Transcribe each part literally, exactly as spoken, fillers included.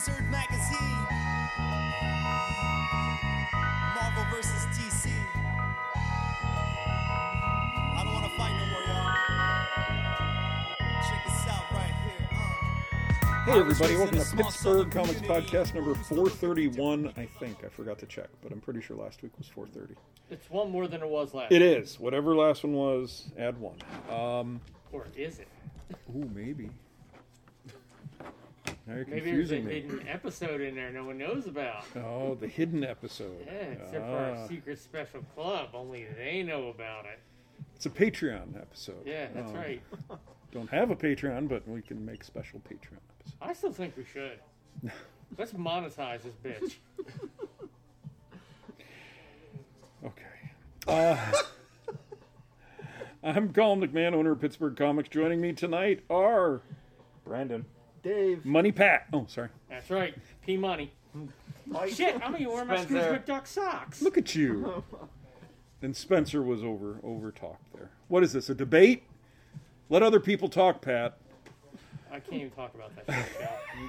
Wizard Magazine. Marvel versus D C. I don't want to fight no more, y'all. Check this out right here. Uh. Hey everybody, welcome to Pittsburgh Comics Podcast number four thirty-one, I think. I forgot to check, but I'm pretty sure last week was four thirty. It's one more than it was last It week. is. Whatever last one was, add one. Um, Or is it? ooh, maybe. Now you're Maybe there's a confusing me. hidden episode in there no one knows about. Oh, the hidden episode. Yeah, except for Ah. our secret special club. Only they know about it. It's a Patreon episode. Yeah, that's Um, right. Don't have a Patreon, but we can make special Patreon episodes. I still think we should. Let's monetize this bitch. Okay. Uh, I'm Colin McMahon, owner of Pittsburgh Comics. Joining me tonight are Brandon. Dave. Money Pat. Oh, sorry. That's right. P Money. Shit, I'm gonna wear my Spencer. Scrooge McDuck socks. Look at you. And Spencer was over over talked there. What is this? A debate? Let other people talk, Pat. I can't even talk about that shit,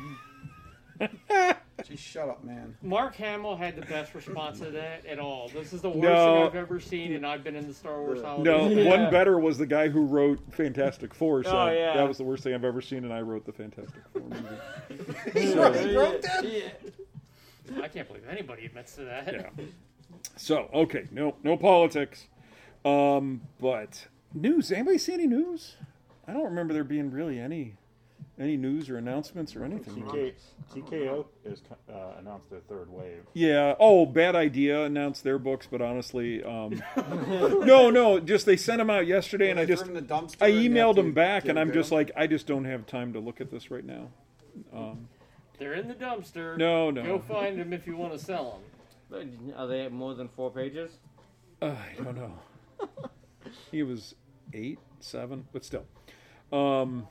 Just shut up, man. Mark Hamill had the best response to that at all. This is the worst No. thing I've ever seen, and I've been in the Star Wars holiday. No, Yeah. one better was the guy who wrote Fantastic Four. So Oh, yeah. that was the worst thing I've ever seen, and I wrote the Fantastic Four movie. He wrote, he wrote that? I can't believe anybody admits to that. Yeah. So okay, no no politics, um, but news. Anybody see any news? I don't remember there being really any any news or announcements or anything. T K, T K O has uh, announced their third wave. Yeah. Oh, Bad Idea announced their books, but honestly, um, no, no. Just they sent them out yesterday, and I just Threw him in the dumpster I and you emailed have to them back, get and I'm rid of just him? like, I just don't have time to look at this right now. Um, They're in the dumpster. no, no. Go find them if you want to sell them. Are they more than four pages? Uh, I don't know. He was eight, seven, but still. Um,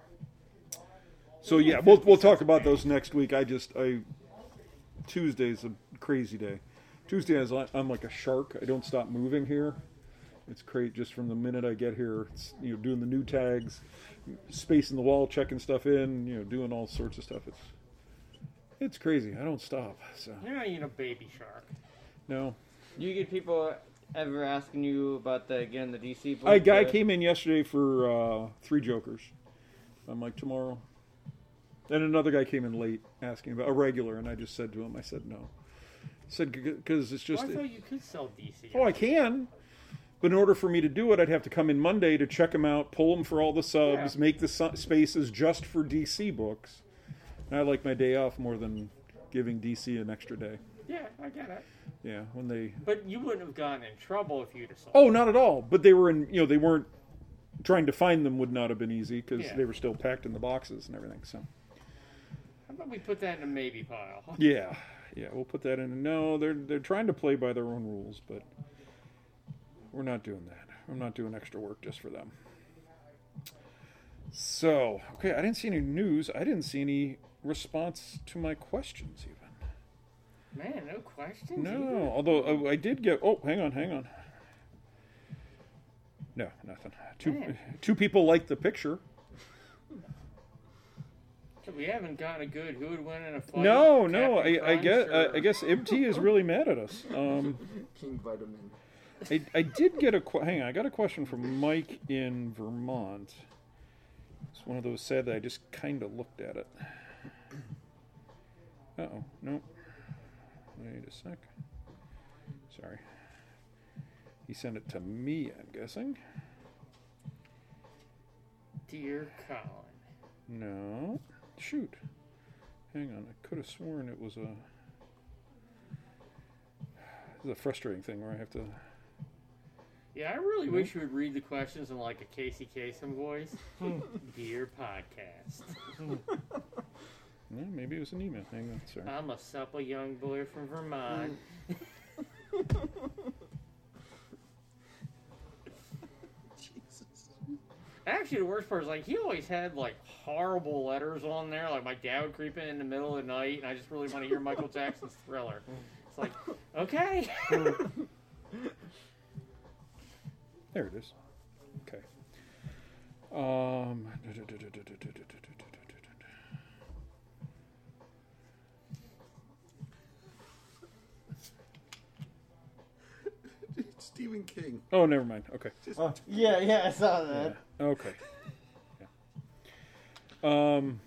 so yeah, we'll we'll talk about those next week. I just I Tuesday's a crazy day. Tuesday is like, I'm like a shark. I don't stop moving here. It's great just from the minute I get here. It's, you know, doing the new tags, spacing the wall, checking stuff in, you know, doing all sorts of stuff. It's it's crazy. I don't stop. So You're not even a baby shark. no. Do you get people ever asking you about the again the D C book? A guy uh, came in yesterday for uh, Three Jokers. I'm like, tomorrow. And another guy came in late asking about a regular, and I just said to him, I said no. I said because it's just. Well, I thought you could sell D C. Oh, I can. But in order for me to do it, I'd have to come in Monday to check them out, pull them for all the subs, Yeah. make the su- spaces just for D C books. And I like my day off more than giving D C an extra day. Yeah, I get it. Yeah, when they. But you wouldn't have gotten in trouble if you'd have sold. Oh, not at all. But they were in. You know, they weren't. Trying to find them would not have been easy because Yeah. they were still packed in the boxes and everything. So. How about we put that in a maybe pile? Yeah, yeah, we'll put that in. No, they're they're trying to play by their own rules, but we're not doing that. I'm not doing extra work just for them. So, okay, I didn't see any news. I didn't see any response to my questions even. Man, no questions. No, either? although uh, I did get. Oh, hang on, hang on. No, nothing. Two Man. two people liked the picture. So we haven't gotten a good who would win in a fight. No, no, I, Captain I Crunch guess I, or- I guess M T is really mad at us. Um, King Vitamin. I, I did get a que- hang on. I got a question from Mike in Vermont. It's one of those sad that I just kind of looked at it. Uh oh, no. Wait a sec. Sorry. He sent it to me, I'm guessing. Dear Colin. No. Shoot. Hang on. I could have sworn it was a. This is a frustrating thing where I have to. Yeah, I really Mhm. wish you would read the questions in like a Casey Kasem voice. Dear podcast. No, maybe it was an email. Hang on. Sorry. I'm a supple young boy from Vermont. Jesus. Actually, the worst part is like he always had like horrible letters on there. Like my dad would creep in in the middle of the night, and I just really want to hear Michael Jackson's Thriller. It's like, okay. There it is. Okay. Um. Stephen King. Oh, never mind. Okay. Just Oh, yeah, yeah, I saw that. Okay. Yeah. Um,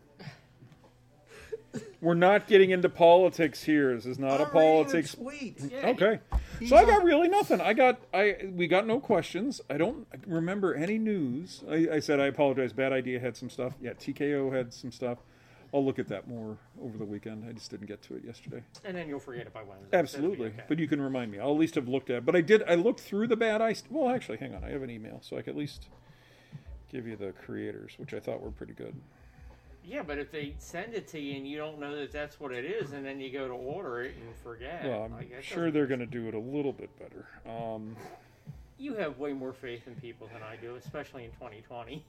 we're not getting into politics here. This is not a politics. Sweet. Yeah, Okay. He's So I on- got really nothing. I got I we got no questions. I don't remember any news. I, I said I apologize. Bad Idea had some stuff. Yeah, T K O had some stuff. I'll look at that more over the weekend. I just didn't get to it yesterday. And then you'll forget it by Wednesday. Absolutely. That'll be okay. But you can remind me. I'll at least have looked at it. But I did I looked through the Bad Eye st- well actually hang on, I have an email, so I can at least give you the creators, which I thought were pretty good. Yeah, but if they send it to you and you don't know that that's what it is, and then you go to order it and forget. Well, I'm like, that sure doesn't- they're going to do it a little bit better. Um, You have way more faith in people than I do, especially in twenty twenty.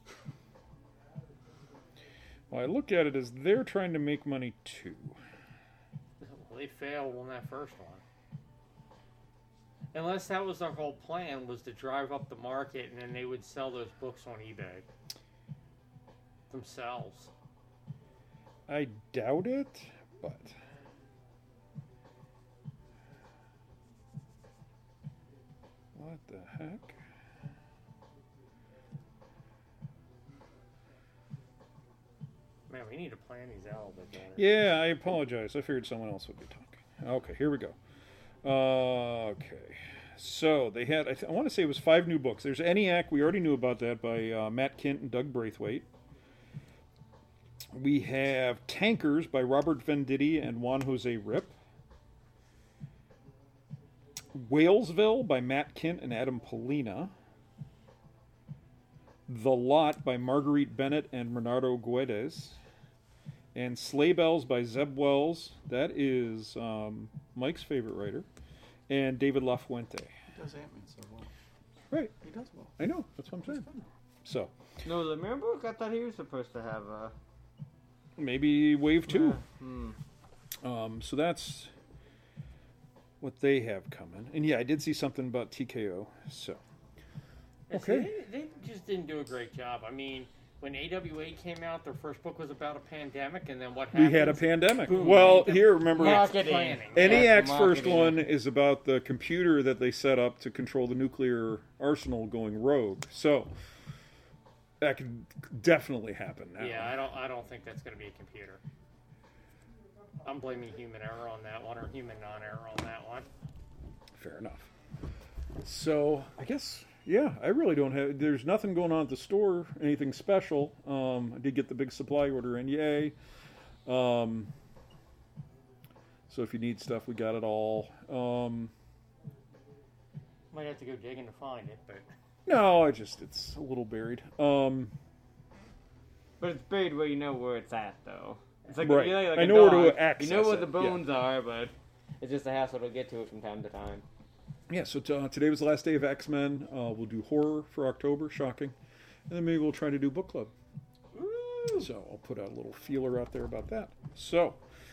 well, I look at it as they're trying to make money too. Well, they failed on that first one. Unless that was their whole plan, was to drive up the market and then they would sell those books on eBay themselves. I doubt it, but what the heck? Man, we need to plan these out a bit better. Yeah, I apologize. I figured someone else would be talking. Okay, here we go. Uh, okay, so they had. I, th- I want to say it was five new books. There's ENIAC. We already knew about that by uh, Matt Kint and Doug Braithwaite. We have Tankers by Robert Venditti and Juan Jose Rip. Whalesville by Matt Kint and Adam Polina. The Lot by Marguerite Bennett and Bernardo Guedes. And Sleigh Bells by Zeb Wells. That is um, Mike's favorite writer. And David LaFuente. He does Ant-Man so well. Right. He does well. I know. That's what I'm saying. So, No, the mirror book, I thought he was supposed to have a... maybe Wave two. Hmm. Um, so that's what they have coming. And yeah, I did see something about T K O. So, And see, okay. they, they just didn't do a great job. I mean, when A W A came out, their first book was about a pandemic, and then what We happened? had a pandemic. Boom. Well, The here, remember, Marketing. planning. ENIAC's Yeah, first marketing. one is about the computer that they set up to control the nuclear arsenal going rogue. So, that could definitely happen now. Yeah, I don't. I don't think that's going to be a computer. I'm blaming human error on that one, or human non-error on that one. Fair enough. So, I guess, yeah, I really don't have, there's nothing going on at the store, anything special. Um, I did get the big supply order in, yay. Um, so if you need stuff, we got it all. Um, Might have to go digging to find it, but no, I just, it's a little buried. Um, But it's buried where you know where it's at, though. It's like, Right. you know, like I a know where to dog. access You know where it, the yeah. bones are, but it's just a hassle to get to it from time to time. yeah, so t- uh, today was the last day of X-Men. Uh, we'll do horror for October, shocking. And then maybe we'll try to do book club. Ooh. So I'll put a little feeler out there about that. So,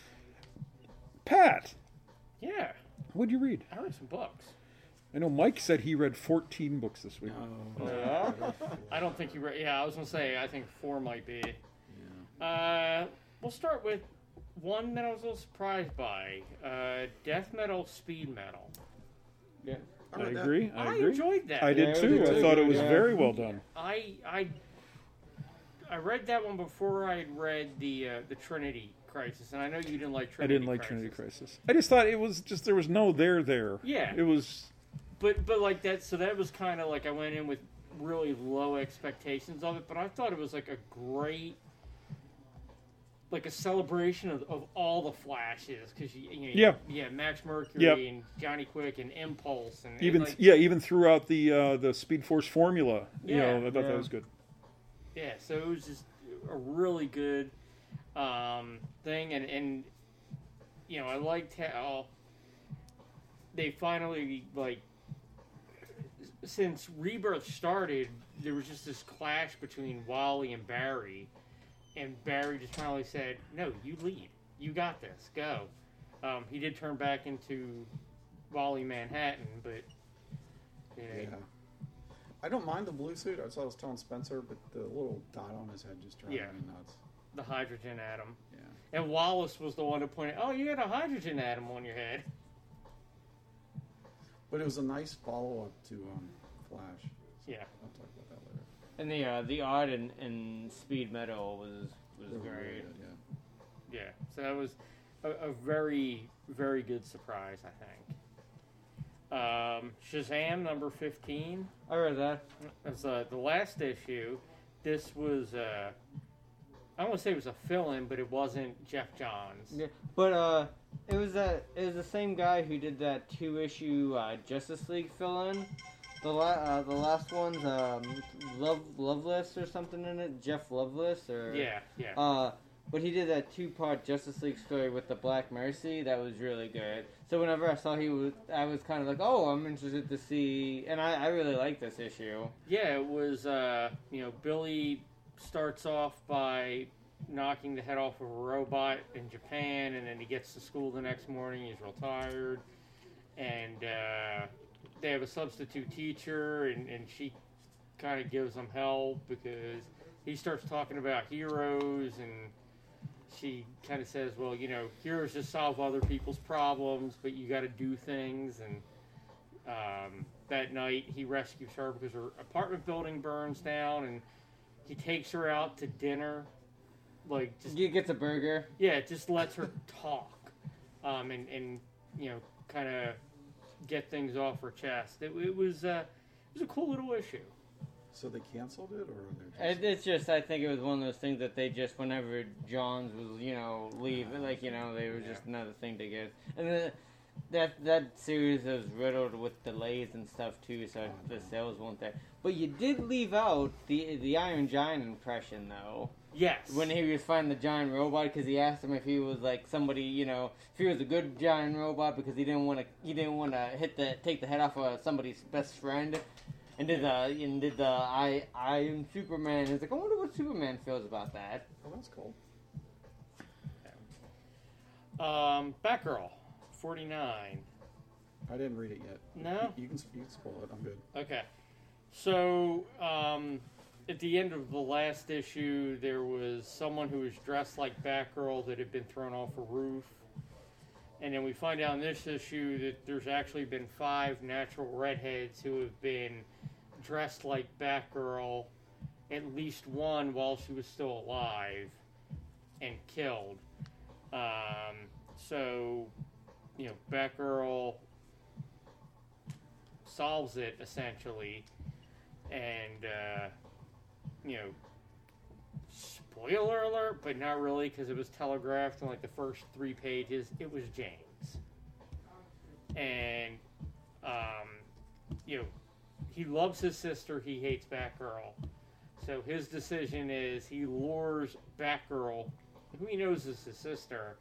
Pat, yeah, what'd you read? I read some books. I know Mike said he read fourteen books this week. Oh, Yeah? I don't think you read. Yeah, I was gonna say I think four might be. Uh, we'll start with one that I was a little surprised by. Uh, death metal, speed metal. Yeah. I read that. agree. I, I agree. enjoyed that. I did Yeah, I too. did I too. thought it was Yeah. very well done. I I I read that one before I had read the uh, the Trinity Crisis, and I know you didn't like I Trinity. didn't like Crisis. Trinity Crisis. I just thought it was just there was no there there. Yeah. It was But but like that, so that was kind of like I went in with really low expectations of it, but I thought it was like a great, like a celebration of, of all the Flashes, because you, you know, Yeah. yeah, Max Mercury Yep. and Johnny Quick and Impulse and even and like, yeah, even throughout the uh, the Speed Force formula. You Yeah. know, I thought Yeah. that was good. yeah, so it was just a really good um, thing, and and you know I liked how they finally like. Since Rebirth started, there was just this clash between Wally and Barry, and Barry just finally said, "No, you lead. You got this. Go." Um, he did turn back into Wally Manhattan, but you know, yeah. I don't mind the blue suit. That's what I was telling Spencer, but the little dot on his head just drives Yeah. me nuts. the hydrogen atom. Yeah. And Wallace was the one who pointed, "Oh, you got a hydrogen atom on your head." But it was a nice follow up to um, Flash. Yeah. I'll talk about that later. And the uh, the art and, and speed metal was was They were really great. good, yeah. Yeah. So that was a, a very, very good surprise, I think. Um, Shazam number fifteen. I read that. As uh, the last issue, this was uh, I don't want to say it was a fill-in, but it wasn't Jeff Johns. Yeah, but uh, it was that it was the same guy who did that two issue uh, Justice League fill-in. The la- uh, the last one's um, Love Loveless or something in it. Jeff Loveless or Yeah, yeah. Uh, but he did that two part Justice League story with the Black Mercy. That was really good. So whenever I saw he was, I was kind of like, oh, I'm interested to see, and I, I really like this issue. Yeah, it was, uh, you know, Billy starts off by knocking the head off of a robot in Japan, and then he gets to school the next morning, he's real tired, and uh, they have a substitute teacher, and, and she kind of gives him hell because he starts talking about heroes, and she kind of says, well, you know, heroes just solve other people's problems, but you got to do things, and um, that night he rescues her because her apartment building burns down, and he takes her out to dinner, like just He gets a burger. yeah, just lets her talk, um, and and you know, kind of get things off her chest. It, it was uh, it was a cool little issue. So they canceled it, or they're just... It, it's just, I think it was one of those things that they just, whenever Johns was, you know, leave, like, you know, they were just another thing to get. And then that that series was riddled with delays and stuff too, so the sales weren't there. But you did leave out the the Iron Giant impression, though. Yes. When he was fighting the giant robot, because he asked him if he was like somebody, you know, if he was a good giant robot, because he didn't want to, he didn't want to hit the take the head off of somebody's best friend. And did the and did the I I am Superman? He's like, I wonder what Superman feels about that. Oh, that's cool. Um, Batgirl, forty-nine. I didn't read it yet. No? You, you can you can spoil it. I'm good. Okay. So, um, at the end of the last issue, there was someone who was dressed like Batgirl that had been thrown off a roof. And then we find out in this issue that there's actually been five natural redheads who have been dressed like Batgirl, at least one while she was still alive, and killed. Um, so, you know, Batgirl solves it, essentially, and, uh, you know, spoiler alert, but not really, because it was telegraphed in like the first three pages. It was James. And, um, you know, he loves his sister, he hates Batgirl. So his decision is he lures Batgirl, who he knows is his sister,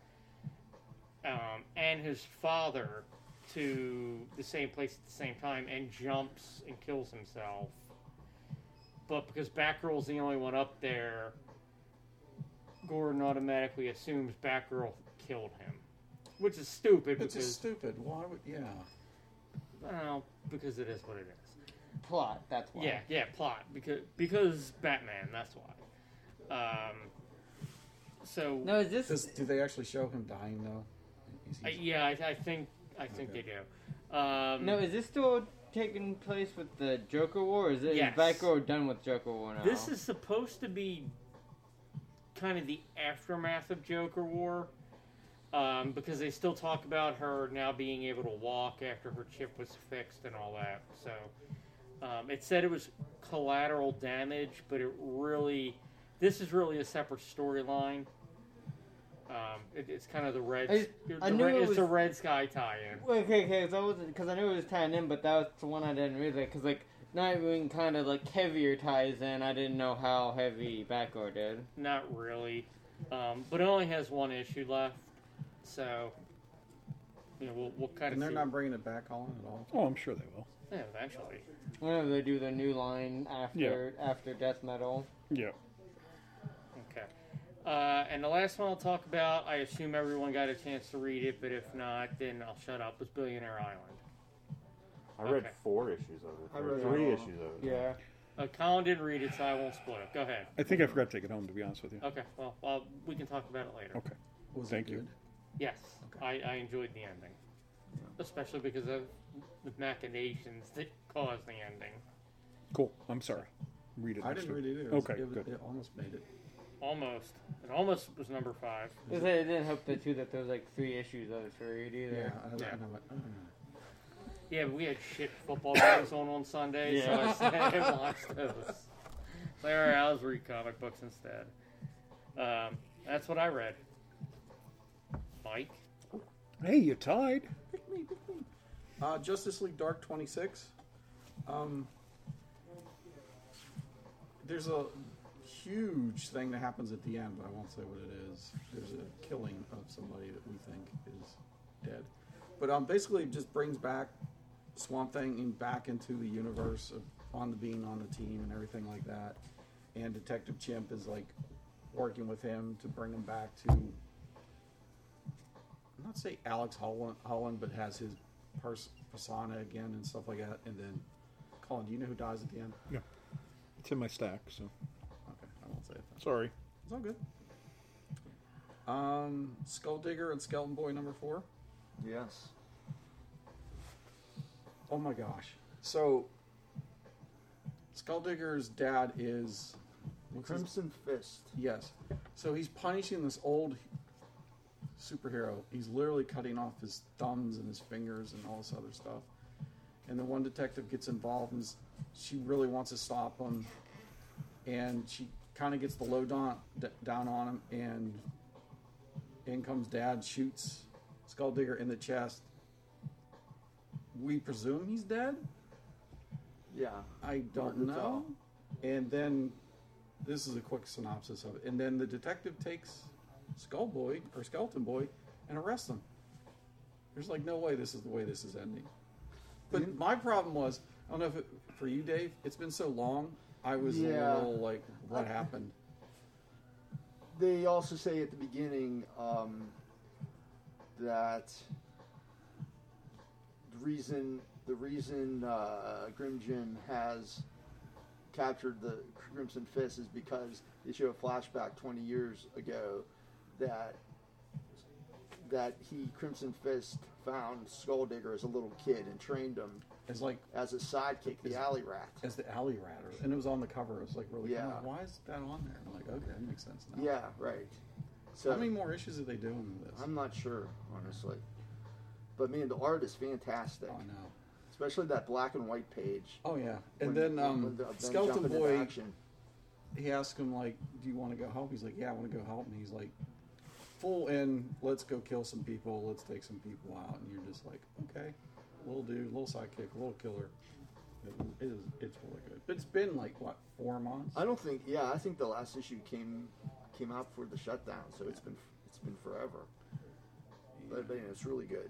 um, and his father to the same place at the same time and jumps and kills himself. But because Batgirl's the only one up there, Gordon automatically assumes Batgirl killed him, which is stupid. It's because just stupid. Why would... Yeah. well, because it is what it is. Plot, that's why. Yeah, yeah, plot because because Batman. That's why. Um. So No, is this? Does, do they actually show him dying though? Is he- I, yeah, I, I think I think Okay. they do. Um, No, is this still taking place with the Joker War? Or is it Yes. is Batgirl done with Joker War now? This is supposed to be kind of the aftermath of Joker War, um, because they still talk about her now being able to walk after her chip was fixed and all that. So um, it said it was collateral damage, but it really, this is really a separate storyline. Um, it, it's kind of the red. I- the I knew red it it's was- a Red Sky tie-in. Okay, okay, because I knew it was tying in, but that was the one I didn't read. Because like not even kind of like heavier ties in. I didn't know how heavy Batgirl did. Not really, um, but it only has one issue left, so you know we'll we'll kind of. And they're see. not bringing it back on at all. Oh, I'm sure they will. Yeah, eventually. Whenever they do their new line after after Death Metal. Yeah. Okay. Uh, and the last one I'll talk about, I assume everyone got a chance to read it, but if not, then I'll shut up. Was Billionaire Island. I read Okay. four issues of it. I or read three all. issues of it. Yeah. Uh, Colin didn't read it, so I won't spoil it. Go ahead. I think I forgot to take it home, to be honest with you. Okay. Well, well we can talk about it later. Okay. Was Thank it you. good? Yes, Okay. I, I enjoyed the ending. especially because of the machinations that caused the ending. Cool. I'm sorry. Read it. I next didn't week. read it either. It was- Okay, it, was- good. it almost made it. Almost. It almost was number five. It didn't help the two that there was like three issues of it to read either. Yeah, I, Yeah. I know it. Oh. Yeah, but we had shit football games on on Sunday, so Yeah. I sat and watched those. So, all right, I'll just read comic books instead. Um, that's what I read. Mike? Hey, you tied. Uh, Justice League Dark twenty-six. Um, there's a huge thing that happens at the end, but I won't say what it is. There's a killing of somebody that we think is dead. But um, basically, it just brings back Swamp Thing in, back into the universe of on the being on the team and everything like that. And Detective Chimp is like working with him to bring him back to, I'm not say Alex Holland, Holland but has his pers- persona again and stuff like that. And then, Colin, do you know who dies at the end? Yeah. It's in my stack, so Okay, I won't say it then. sorry. It's all good. Um, Skull Digger and Skeleton Boy number four. Yes. Oh my gosh. So, Skull Digger's dad is what's his- Crimson Fist. Yes. So he's punishing this old superhero. He's literally cutting off his thumbs and his fingers and all this other stuff. And the one detective gets involved and s- she really wants to stop him. And she kind of gets the low down, d- down on him. And in comes dad, shoots Skull Digger in the chest. We presume he's dead? Yeah. I don't Hard to know. tell. And then this is a quick synopsis of it. And then the detective takes Skull Boy or Skeleton Boy and arrests him. There's like no way this is the way this is ending. But my problem was, I don't know if it, for you, Dave, it's been so long. I was Yeah. a little like, what happened? They also say at the beginning um, that the reason the reason uh, Grim Jim has captured the Crimson Fist is because they show a flashback twenty years ago that that he Crimson Fist found Skull Digger as a little kid and trained him It's like as a sidekick, the Is- alley rat. as the alley rat, or- and it was on the cover. It was like really, Yeah. I'm like, why is that on there? I'm like, okay, that makes sense now. Yeah, right. So How many more issues are they doing with this? I'm not sure, honestly. But man, the art is fantastic, Oh, I know. especially that black and white page. Oh yeah, and when- then um, when the- them Skeleton jumping into Boy, action. he asked him like, "Do you want to go help?" He's like, "Yeah, I want to go help." And he's like, "Full in, let's go kill some people. Let's take some people out." And you're just like, "Okay, little dude, little sidekick, little killer." It is. It's really good. But it's been like what, four months? I don't think. Yeah, I think the last issue came came out before the shutdown, so it's been it's been forever. But, but yeah, it's really good.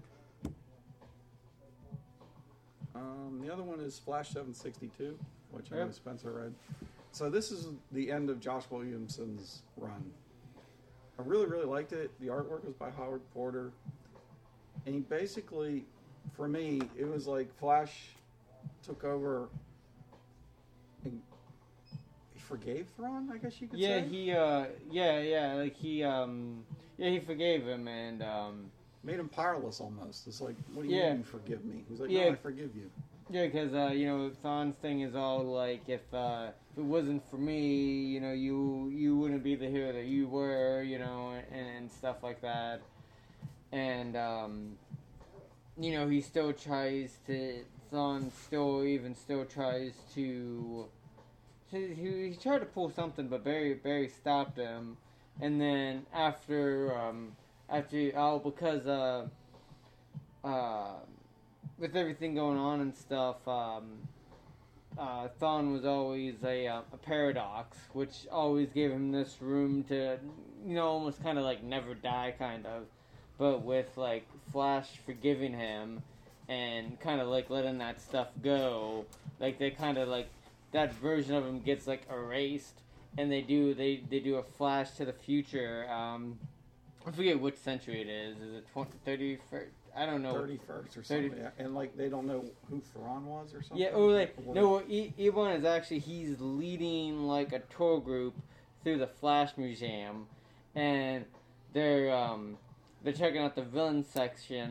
Um, the other one is Flash seven sixty-two, which I know Yep. Spencer read. So this is the end of Josh Williamson's run. I really, really liked it. The artwork was by Howard Porter. And he basically, for me, it was like Flash took over and he forgave Thrawn, I guess you could Yeah, say. he, uh, yeah, yeah, like he, um, yeah, he forgave him, and, um, Made him powerless almost. It's like, what do you Yeah. mean forgive me? He's like, Yeah. no, I forgive you. yeah, because, uh, you know, Thon's thing is all like, if, uh, if it wasn't for me, you know, you, you wouldn't be the hero that you were, you know, and, and stuff like that. And, um, you know, he still tries to, Thon still even still tries to, he, he, he tried to pull something, but Barry, Barry stopped him. And then after, um, after, oh, because, uh, uh, with everything going on and stuff, um, uh, Thon was always a, uh, a paradox, which always gave him this room to, you know, almost kind of like never die, kind of. But with, like, Flash forgiving him and kind of, like, letting that stuff go, like, they kind of, like, that version of him gets, like, erased, and they do, they, they do a Flash to the future, um, I forget which century it is. Is it twenty, thirty-first? I don't know. thirty-first or thirty something. Yeah. And like, they don't know who Thrawn was or something. Yeah, or like, Or- no, E- Ebon is actually, he's leading, like, a tour group through the Flash Museum, and they're, um, they're checking out the villain section,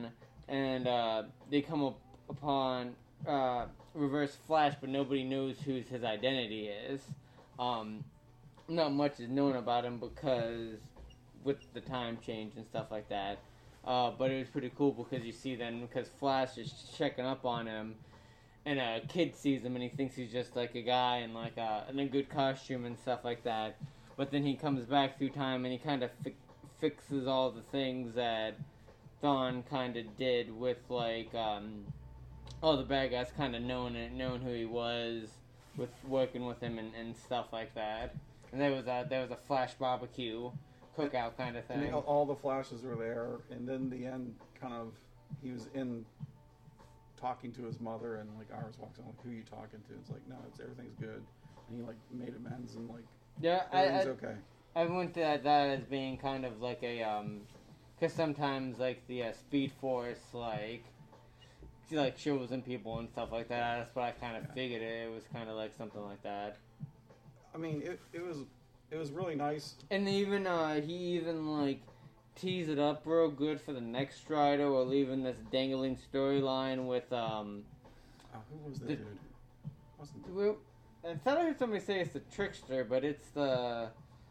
and uh, they come up upon uh, Reverse Flash, but nobody knows who his identity is. Um, not much is known about him because with the time change and stuff like that. Uh, but it was pretty cool because you see then, because Flash is checking up on him, and a kid sees him and he thinks he's just like a guy in like a, in a good costume and stuff like that. But then he comes back through time and he kind of fi- fixes all the things that Thawne kind of did with like um, all the bad guys kind of knowing it, knowing who he was, with working with him and, and stuff like that. And there was a there was a Flash barbecue cookout kind of And thing. they- all the flashes were there, and then the end kind of he was in talking to his mother, and like Iris walks in like, who are you talking to? It's like, no, it's everything's good, and he like made amends and like Yeah, I, I everything's okay. I went to that, that as being kind of like a um, because sometimes like the uh, Speed Force like like shows and people and stuff like that. That's what I kind of figured it, it was kind of like something like that. I mean, it it was it was really nice. And even uh, he even like teased it up real good for the next Strider, or leaving this dangling storyline with um. Oh, who was that The- dude? Wasn't Well, I thought I heard somebody say it's the Trickster, but it's the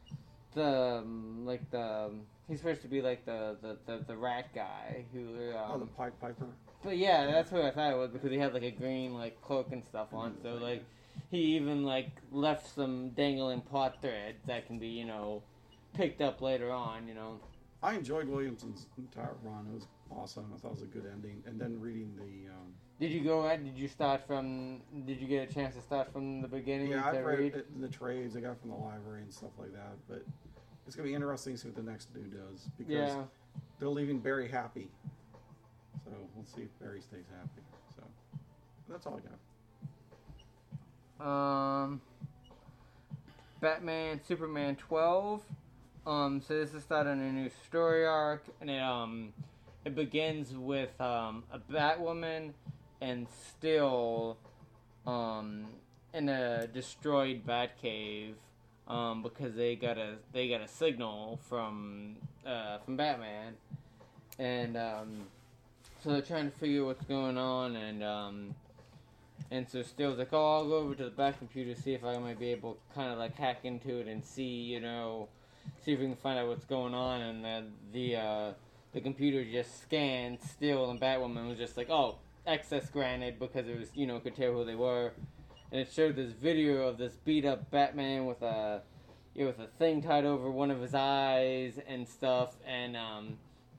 the um, like the um, he's supposed to be like the the, the, the rat guy who. Um, oh the Pied Piper? But yeah, that's who I thought it was because he had like a green like cloak and stuff on. So like he even like left some dangling plot threads that can be, you know, picked up later on. You know. I enjoyed Williamson's entire run. It was awesome. I thought it was a good ending. And then reading the um, Did you go at? Did you start from? Did you get a chance to start from the beginning yeah, to I've read read? it, the trades I got from the library and stuff like that. But it's gonna be interesting to see what the next dude does because Yeah. they're leaving Barry happy. So we'll see if Barry stays happy. So that's all I got. Um, Batman, Superman twelve. Um, so this is starting a new story arc, and it um, it begins with um a Batwoman and Still, um, in a destroyed Batcave, um, because they got a they got a signal from uh from Batman, and um, so they're trying to figure what's going on, and um. And so Still's like, oh, I'll go over to the back computer, see if I might be able to kind of like hack into it and see, you know, see if we can find out what's going on. And uh, the uh, the computer just scanned Still, and Batwoman was just like, oh, access granted, because it was, you know, could tell who they were. And it showed this video of this beat up Batman with a, you know, with a thing tied over one of his eyes and stuff, and um.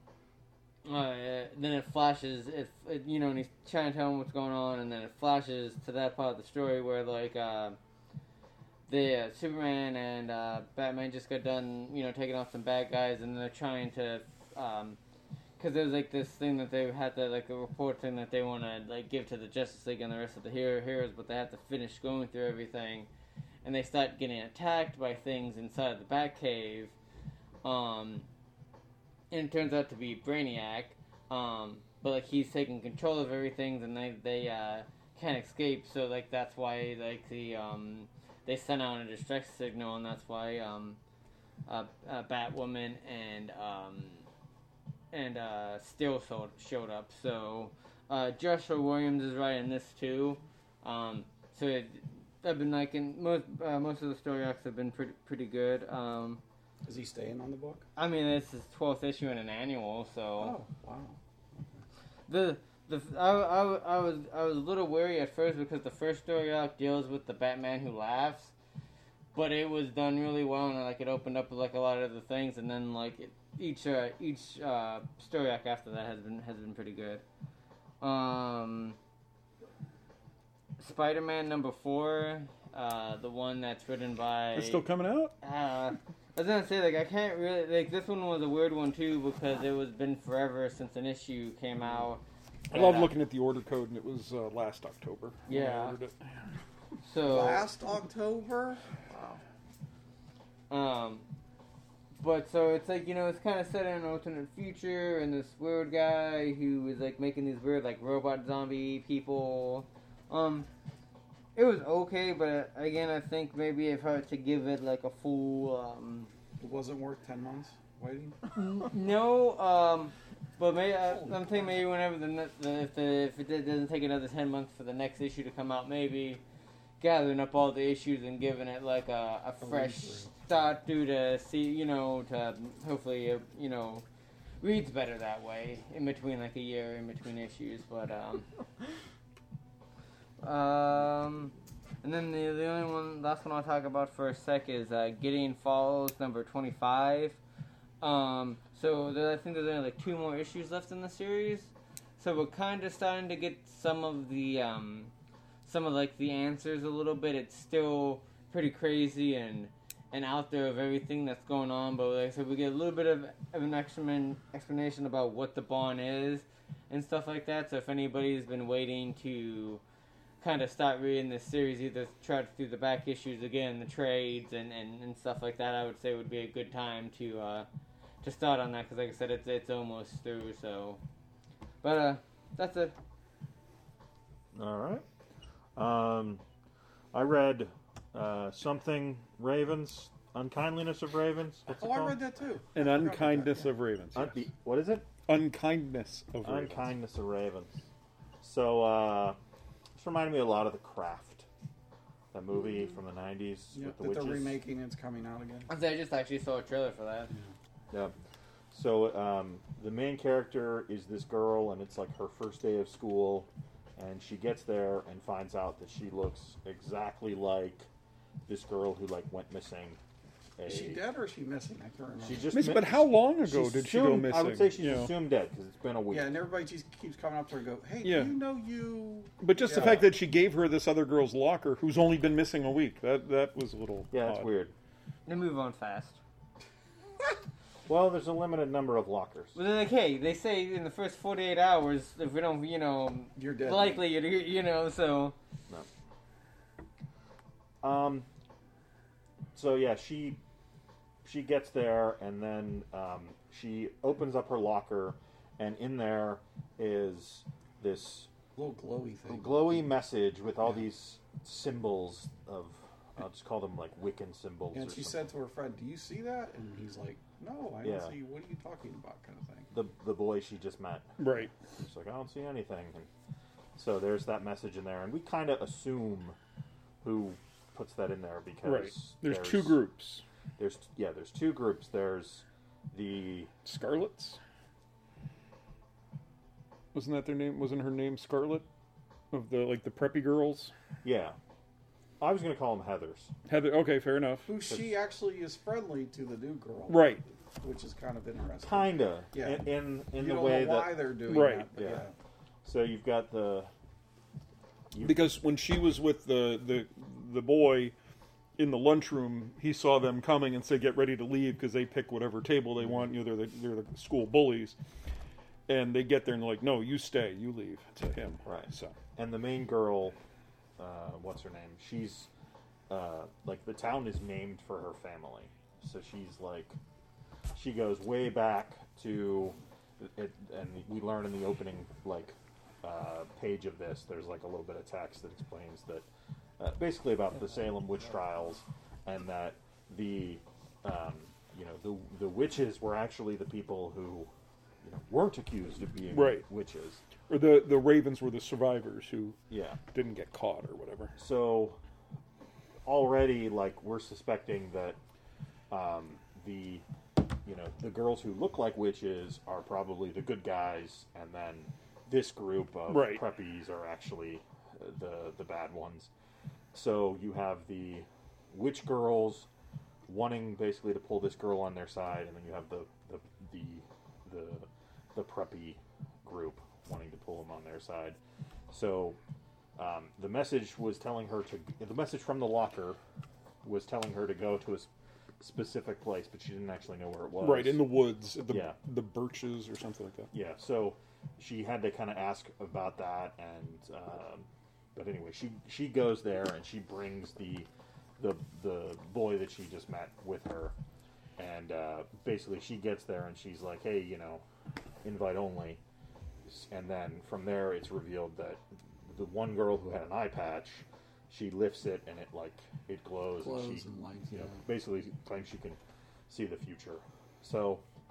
Uh, then it flashes, it, it, you know, and he's trying to tell him what's going on, and then it flashes to that part of the story where, like, uh, the uh, Superman and uh, Batman just got done, you know, taking off some bad guys, and they're trying to, um, because there's, like, this thing that they had to, like, a report thing that they want to, like, give to the Justice League and the rest of the hero- heroes, but they have to finish going through everything, and they start getting attacked by things inside of the Batcave, um... and it turns out to be Brainiac, um, but like he's taking control of everything, and they they uh, can't escape. So like that's why like the um, they sent out a distress signal, and that's why um, uh, uh, Batwoman and um, and uh, Still showed, showed up. So uh, Joshua Williams is writing this too. Um, so it, I've been liking most uh, most of the story arcs have been pretty pretty good. Um, Is he staying on the book? I mean, this is twelfth issue in an annual, so Oh, wow. the the I, I, I was I was a little wary at first because the first story arc deals with the Batman who laughs, but it was done really well, and like it opened up like a lot of the things, and then like it, each uh, each uh, story arc after that has been has been pretty good. Um, Spider-Man number four, uh, the one that's written by. It's still coming out? Uh, I was gonna say, like, I can't really, like, this one was a weird one, too, because it was been forever since an issue came out. I love And, uh, looking at the order code, and it was uh, last October. when I Yeah. ordered it. So, Last October? Wow. um, but so it's like, you know, it's kind of set in an alternate future, and this weird guy who is, like, making these weird, like, robot zombie people. Um, it was okay, but again, I think maybe if I were to give it, like, a full, um, It wasn't worth ten months? waiting? No, um, but maybe uh, I'm thinking maybe whenever the, ne- the if the if it doesn't take another ten months for the next issue to come out, maybe gathering up all the issues and giving it like a, a fresh start due to see you know to hopefully uh, you know reads better that way in between like a year in between issues, but um um. And then the, the only one, last one I'll talk about for a sec is uh, Gideon Falls number twenty-five. Um, so there, I think there's only like two more issues left in the series. So we're kind of starting to get some of the, um, some of like the answers a little bit. It's still pretty crazy and, and out there of everything that's going on. But like, so we get a little bit of, of an extra explanation about what the Bond is and stuff like that. So if anybody's been waiting to kind of start reading this series, either try to do the back issues again, the trades and, and, and stuff like that, I would say would be a good time to uh, to start on that, because like I said, it's it's almost through. So, but uh, that's it. All right. Um, I read uh, something Ravens, Unkindliness of Ravens. What's it Oh, I called? read that too. An I forgot about unkindness that, yeah. of ravens. Un- yes. what is it? Unkindness of ravens. Unkindness of Ravens. So, uh, this reminded me a lot of The Craft, that movie from the nineties Yeah, with the that witches. they're remaking. It's coming out again. I just actually saw a trailer for that. Yeah. So um, the main character is this girl, and it's like her first day of school, and she gets there and finds out that she looks exactly like this girl who like went missing. A, Is she dead or is she missing? I can't remember. She just Miss, mi- but how long ago she's did she go assumed- missing? I would say she's you know? assumed dead because it's been a week. Yeah, and everybody just keeps coming up to her and go, hey, Yeah. do you know you... But just the Yeah. fact that she gave her this other girl's locker, who's only been missing a week, that that was a little Yeah, it's odd. weird. They move on fast. Well, there's a limited number of lockers. But they're like, hey, they say in the first forty-eight hours, if we don't, you know, You're dead. likely, you you know, so... Um. So yeah, she she gets there, and then um, she opens up her locker, and in there is this Little glowy thing. glowy message with all these symbols of, I'll just call them like Wiccan symbols. And or she something. said to her friend, do you see that? And he's like, no, I Yeah. don't see. What are you talking about, kind of thing. the the boy she just met. Right. She's like, I don't see anything. And so there's that message in there, and we kind of assume who puts that in there because Right. There's, two groups. There's yeah, there's two groups. There's the Scarlets? Wasn't that their name? Wasn't her name Scarlet? Of the like the preppy girls? yeah. I was gonna call them Heathers. Heather. Okay, fair enough. Who she actually is friendly to the new girl. Right. Which is kind of interesting. Kinda. Yeah. In in, in You the don't way know why that they're doing Right. that. But Yeah. yeah. so you've got the you, Because when she was with the, the the boy in the lunchroom, he saw them coming and said, "Get ready to leave," because they pick whatever table they want. You know, they're the, they're the school bullies, and they get there and they're like, "No, you stay, you leave." To him, Right. So and the main girl, uh, what's her name? She's uh, like the town is named for her family, so she's like she goes way back to it, and we learn in the opening like uh, page of this. There's like a little bit of text that explains that uh, basically about the Salem witch trials, and that the um, you know the the witches were actually the people who you know weren't accused of being Right. witches. or the the Ravens were the survivors who Yeah. didn't get caught or whatever. So already, like, we're suspecting that um, the you know the girls who look like witches are probably the good guys, and then this group of Right. preppies are actually uh, the the bad ones. So you have the witch girls wanting basically to pull this girl on their side, and then you have the the the the, the preppy group wanting to pull them on their side. So um, the message was telling her to. The message from the locker was telling her to go to a s- specific place, but she didn't actually know where it was. Right in the woods, the Yeah. the birches or something like that. Yeah. So she had to kind of ask about that, and um, but anyway, she she goes there and she brings the the the boy that she just met with her, and uh, basically she gets there and she's like, hey, you know, invite only. And then from there, it's revealed that the one girl who had an eye patch, she lifts it and it like it glows, Glows and she, and lights, you know, yeah. basically claims she can see the future. So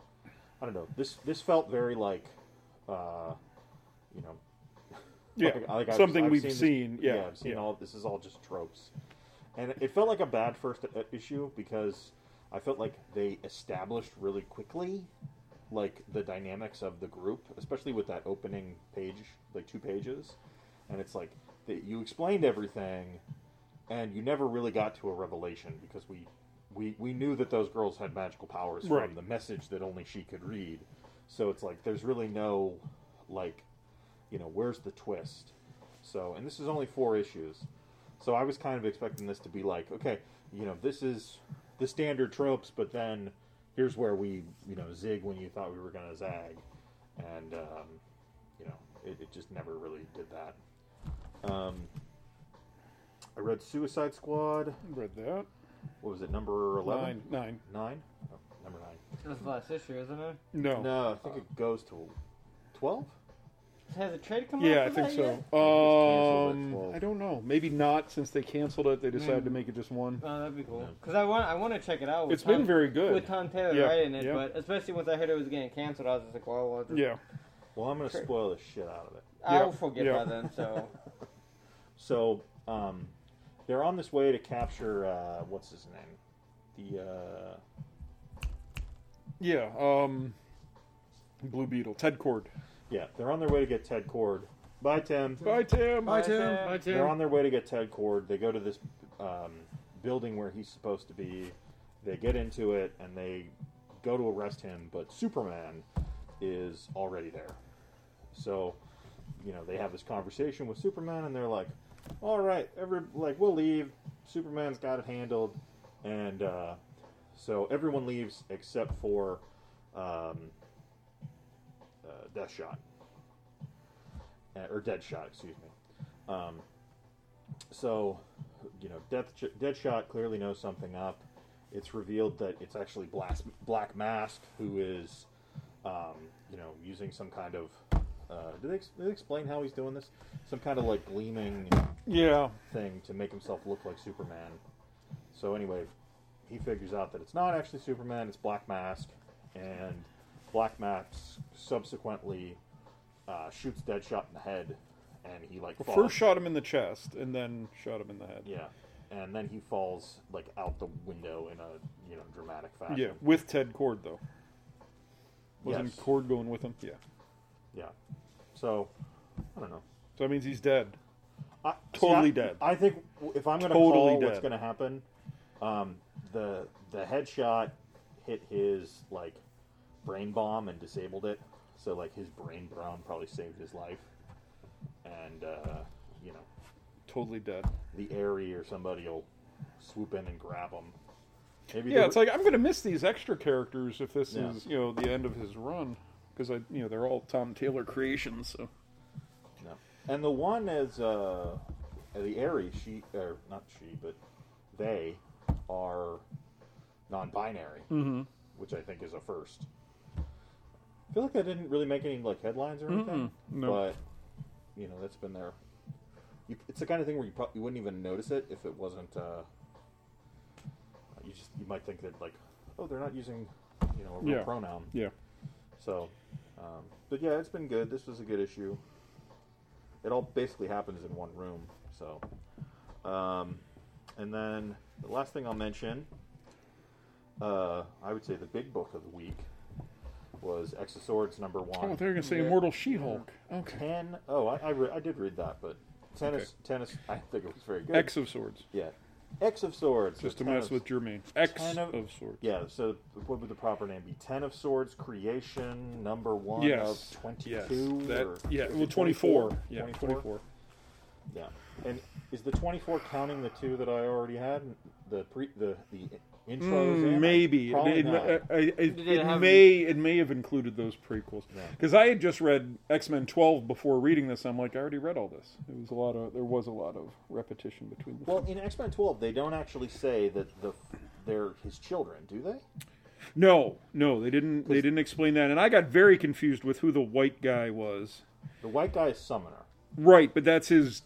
I don't know. This this felt very like, uh, you know, Yeah, like, like I've- something I've we've seen this- seen. Yeah, I've seen yeah. all. This is all just tropes, and it felt like a bad first uh, issue because I felt like they established really quickly, like the dynamics of the group, especially with that opening page, like two pages, and it's like that you explained everything, and you never really got to a revelation because we. We, we knew that those girls had magical powers Right. from the message that only she could read. So it's like there's really no, like, you know, where's the twist? So, and this is only four issues. So I was kind of expecting this to be like, okay, you know, this is the standard tropes, but then here's where we, you know, zig when you thought we were going to zag. And, um, you know, it, it just never really did that. Um, I read Suicide Squad. Read that. What was it, number eleven? Nine. Nine. Nine? Oh, number nine. That's the last issue, isn't it? No. No, I think it goes to twelve? Has a trade come Yeah, out I for think that so. yet? canceled at Um, twelve. I don't know. Maybe not, since they canceled it. They decided Mm. to make it just one. Oh, that'd be cool. Yeah. Because I want, I want to check it out. With It's been Tom- very good. with Tom Taylor Yeah, writing it, yeah. but especially once I heard it was getting canceled, I was just like, well, I'll just, Yeah. Well, I'm going to Sure. spoil the shit out of it. I'll Yeah, forget yeah. by then. So So, um, they're on this way to capture, uh, what's his name? The, uh, Yeah. Um, Blue Beetle. Ted Cord. yeah, they're on their way to get Ted Cord. Bye, Tim. Bye, Tim. Bye, Tim. Bye, Tim. They're on their way to get Ted Cord. They go to this um, building where he's supposed to be. They get into it, and they go to arrest him, but Superman is already there. So, you know, they have this conversation with Superman, and they're like, all right, every, like, we'll leave. Superman's got it handled. And uh, so everyone leaves except for um, uh, Deathshot. Uh, or Deadshot, excuse me. Um, so, you know, Death, Deadshot clearly knows something up. It's revealed that it's actually Black, Black Mask, who is, um, you know, using some kind of... Uh, did, they, did they explain how he's doing this? Some kind of, like, gleaming Yeah. thing to make himself look like Superman. So anyway, he figures out that it's not actually Superman, it's Black Mask. And Black Mask subsequently uh, shoots Deadshot in the head. And he, like, Well, falls. first shot him in the chest, and then shot him in the head. Yeah. And then he falls, like, out the window in a, you know, dramatic fashion. Yeah, with Ted Cord, though. Wasn't Yes. Cord going with him? Yeah. Yeah. So, I don't know. So that means he's dead. I, Totally see, I, dead. I think if I'm going to Totally call dead. what's going to happen, um, the the headshot hit his like brain bomb and disabled it. So like his brain bomb probably saved his life, and uh, you know Totally dead. the Aerie or somebody will swoop in and grab him. Maybe Yeah, the- it's like I'm going to miss these extra characters if this Yeah. is, you know, the end of his run, because I, you know, they're all Tom Taylor creations. So no. And the one is uh, the Aerie. She or not she, but they are non-binary, mm-hmm. which I think is a first. I feel like that didn't really make any like headlines or anything, Mm-mm, no. but you know that's been there. You, it's the kind of thing where you probably you wouldn't even notice it if it wasn't. Uh, you just you might think that like, oh, they're not using you know a real Yeah. pronoun. yeah. So, um, but yeah, it's been good. This was a good issue. It all basically happens in one room. So, um, and then the last thing I'll mention, uh, I would say the big book of the week was X of Swords number one. Oh, they're going to say Yeah. Immortal She-Hulk. Okay. Ten. Oh, I I, re- I did read that, but tennis Okay. tennis. I think it was very good. X of Swords. Yeah, X of Swords. Just so to mess tennis- with Jermaine. X Ten of, of- Swords. Yeah. So what would the proper name be? Ten of Swords Creation number one Yes. of twenty-two. Yes. That, or, yeah, is well, it twenty-four. Yeah, twenty-four? twenty-four. Yeah, and is the twenty-four counting the two that I already had? The pre, the the intros. Mm, in? maybe Probably it, not. it, it, it, Did it it have- may it may have included those prequels Yeah. because I had just read X-Men twelve before reading this. I'm like, I already read all this. It was a lot of there was a lot of repetition between the. Well, films. in X-Men twelve, they don't actually say that the they're his children, do they? no, no, they didn't. They 'Cause- didn't explain that, and I got very confused with who the white guy was. The white guy is Summoner. Right, but that's his.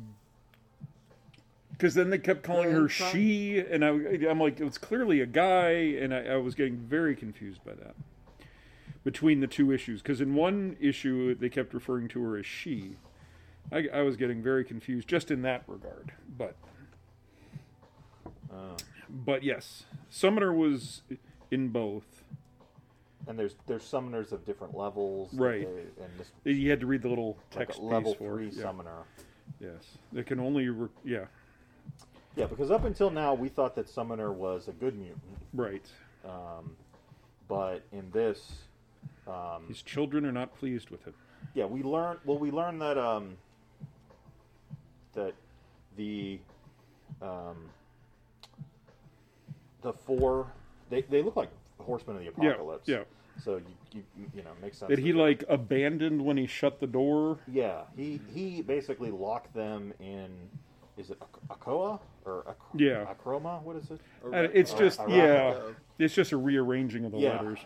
Because then they kept calling her Grandson? she, and I, I'm like, it's clearly a guy, and I, I was getting very confused by that. between the two issues. Because in one issue, they kept referring to her as she. I, I was getting very confused just in that regard. But, Uh, but yes, Summoner was in both. and there's there's summoners of different levels. that Right. They, and this You had to read the little like text a level piece for three it. Yeah. summoner. Yes, they can only re- yeah, Yeah, because up until now we thought that summoner was a good mutant, right. um, but in this, um, His children are not pleased with him. yeah, we learned. Well, we learned that um, that the um, the four they they look like horsemen of the Yeah, apocalypse. yeah. So you you you know makes sense. That he they- like abandoned when he shut the door. Yeah, he he basically locked them in. Is it Ak- Akoa or Ak- Yeah. Akroma? What is it? Uh, it's Ar- just Arapaho. yeah, it's just a rearranging of the Yeah. letters.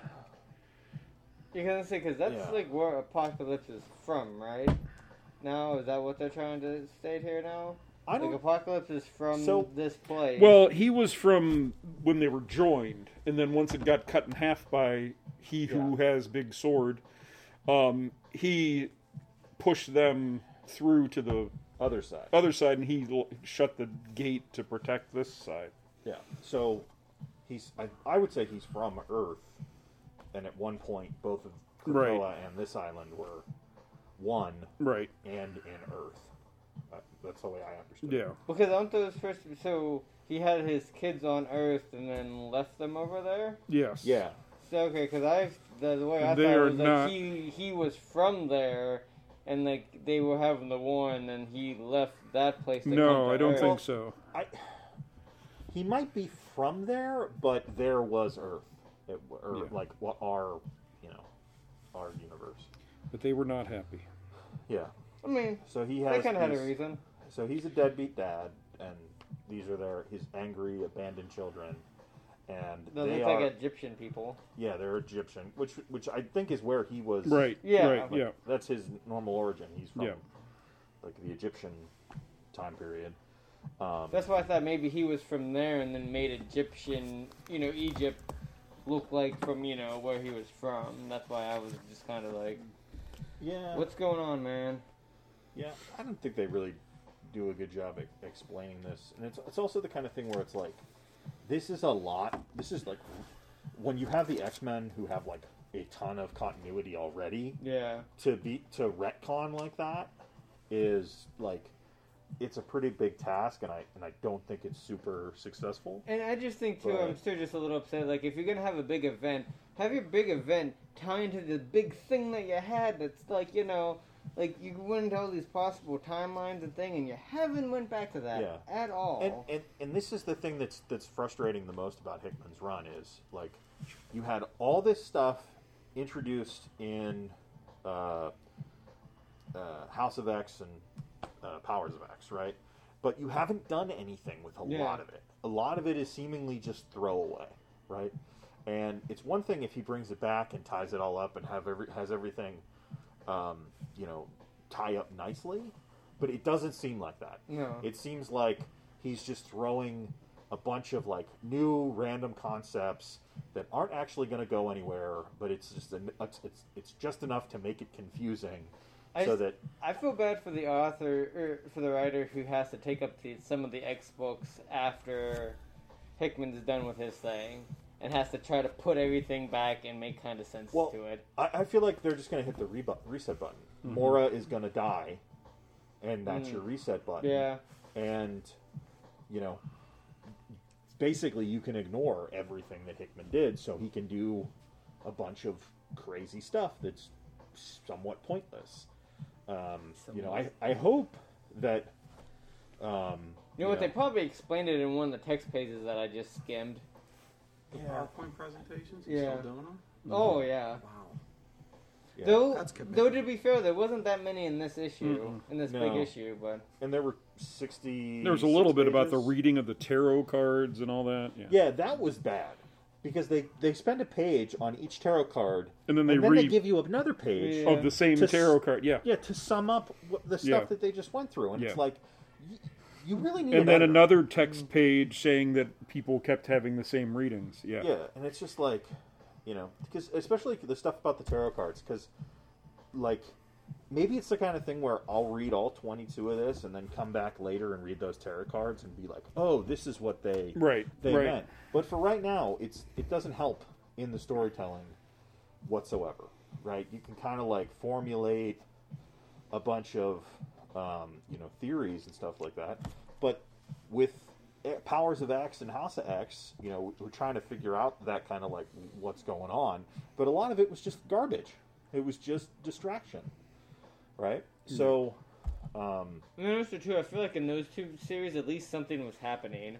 You're gonna say because that's Yeah. like where Apocalypse is from, right? Now is that what they're trying to state here now? I Like don't. Apocalypse is from So- this place. Well, he was from when they were joined, and then once it got cut in half by he who has big sword, um, he pushed them through to the Other side. other side, and he l- shut the gate to protect this side. Yeah. So he's. I, I would say he's from Earth, and at one point both of Krakoa Right. and this island were one Right. and in Earth. Uh, that's the way I understood. Yeah. because aren't those first? So he had his kids on Earth and then left them over there. Yes. It. Yeah. So okay, because I the, the way I They thought are it was like not- he he was from there, and like they were having the war, and then he left that place. To come No, to I don't Earth. think so. I. He might be from there, but there was Earth, it, or Yeah. like what our, you know, our universe. But they were not happy. Yeah. I mean, So he they has. kind of had a these- reason. So he's a deadbeat dad, and these are their his angry, abandoned children, and They they look are like Egyptian people. yeah they're Egyptian, which which I think is where he was. Right. Yeah. Right. Like, Yeah. that's his normal origin. He's from Yeah. like the Egyptian time period. Um, That's why I thought maybe he was from there and then made Egyptian, you know, Egypt look like from, you know, where he was from. That's why I was just kind of like, yeah, what's going on, man? yeah. I don't think they really do a good job at explaining this, and it's it's also the kind of thing where it's like, this is a lot. This is like when you have the X-Men who have like a ton of continuity already. Yeah. to be to retcon like that is like it's a pretty big task, and I and I don't think it's super successful. And I just think, too, But- I'm still just a little upset. Like, if you're going to have a big event, have your big event tie into the big thing that you had that's like, you know, like you went into all these possible timelines and thing, and you haven't went back to that Yeah. at all. And, and and this is the thing that's that's frustrating the most about Hickman's run is like you had all this stuff introduced in uh, uh, House of X and uh, Powers of X, right? But you haven't done anything with a Yeah. lot of it. A lot of it is seemingly just throwaway, right? And it's one thing if he brings it back and ties it all up and have every has everything, um, you know, tie up nicely. But it doesn't seem like that. No. It seems like he's just throwing a bunch of like new random concepts that aren't actually going to go anywhere, but it's just an, it's, it's it's just enough to make it confusing, I so just- that I feel bad for the author, or for the writer who has to take up the, some of the X books after Hickman's done with his thing, and has to try to put everything back and make kind of sense Well, to it. I, I feel like they're just going to hit the rebu- reset button. Mora is going to die, and that's Mm. your reset button. Yeah. And you know, basically, you can ignore everything that Hickman did, so he can do a bunch of crazy stuff that's somewhat pointless. Um, you know, I, I hope that. Um, You know what? They probably explained it in one of the text pages that I just skimmed. The Yeah. PowerPoint presentations? You Yeah. still doing them? Oh yeah. Wow. Yeah. Though, That's commitment. though to be fair, there wasn't that many in this issue, Mm-mm. in this No. big issue. But And there were sixty. There was a little bit about the pages. reading of the tarot cards and all that. Yeah. Yeah, that was bad because they they spend a page on each tarot card, And then they and then they read give you another page. Yeah. of the same To s- tarot card. Yeah. Yeah, to sum up what, the stuff Yeah. that they just went through, and Yeah. it's like y- you really need. And an then editor. another text page saying that people kept having the same readings. Yeah. Yeah, and it's just like You know, because especially the stuff about the tarot cards, because like maybe it's the kind of thing where I'll read all twenty-two of this and then come back later and read those tarot cards and be like, oh, this is what they Right, they right. meant. But for right now, it's it doesn't help in the storytelling whatsoever, right? You can kind of like formulate a bunch of um, you know theories and stuff like that, but with Powers of X and House of X, you know, we're trying to figure out that kind of like what's going on, but a lot of it was just garbage. It was just distraction, right? So, um, And also too, I feel like in those two series, at least something was happening.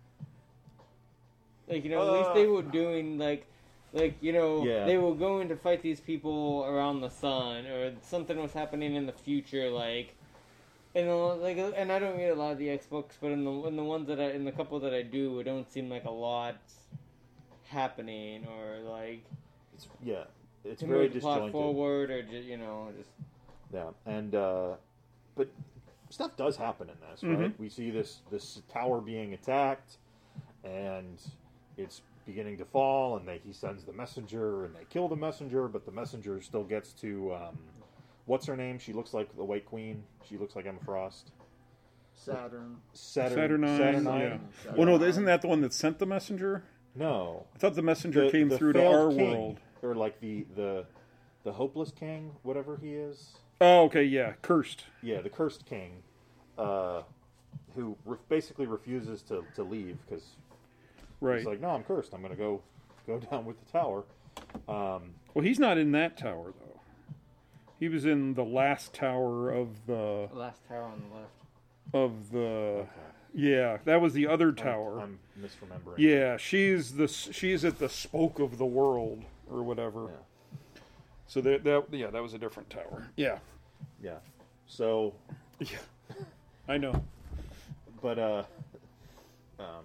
Like you know, at least Uh, they were doing like, like you know, Yeah. they were going to fight these people around the sun, or something was happening in the future, like. And the, like, and I don't read a lot of the X books, but in the in the ones that I in the couple that I do, it don't seem like a lot happening, or like it's yeah, it's to very move the plot disjointed. forward, or just you know, just Yeah, and uh, but stuff does happen in this, right? We see this this tower being attacked, and it's beginning to fall, and they, he sends the messenger, and they kill the messenger, but the messenger still gets to um, what's her name? She looks like the White Queen. She looks like Emma Frost. Saturn. Saturn, Saturnine. Saturnine. Yeah. Saturn. Well, no, isn't that the one that sent the messenger? No, I thought the messenger The- came the through to failed our king, world. or like the the the hopeless king, whatever he is. Oh, okay, yeah, cursed. Yeah, the cursed king, uh, who re- basically refuses to, to leave because Right. he's like, no, I'm cursed. I'm going to go go down with the tower. Um, Well, he's not in that tower though. He was in the last tower of the last tower on the left. of the. Yeah, that was the other tower. I'm misremembering. Yeah, she's the she's at the spoke of the world or whatever. Yeah. So that that yeah, that was a different tower. Yeah, Yeah. So, yeah, I know. but uh, um,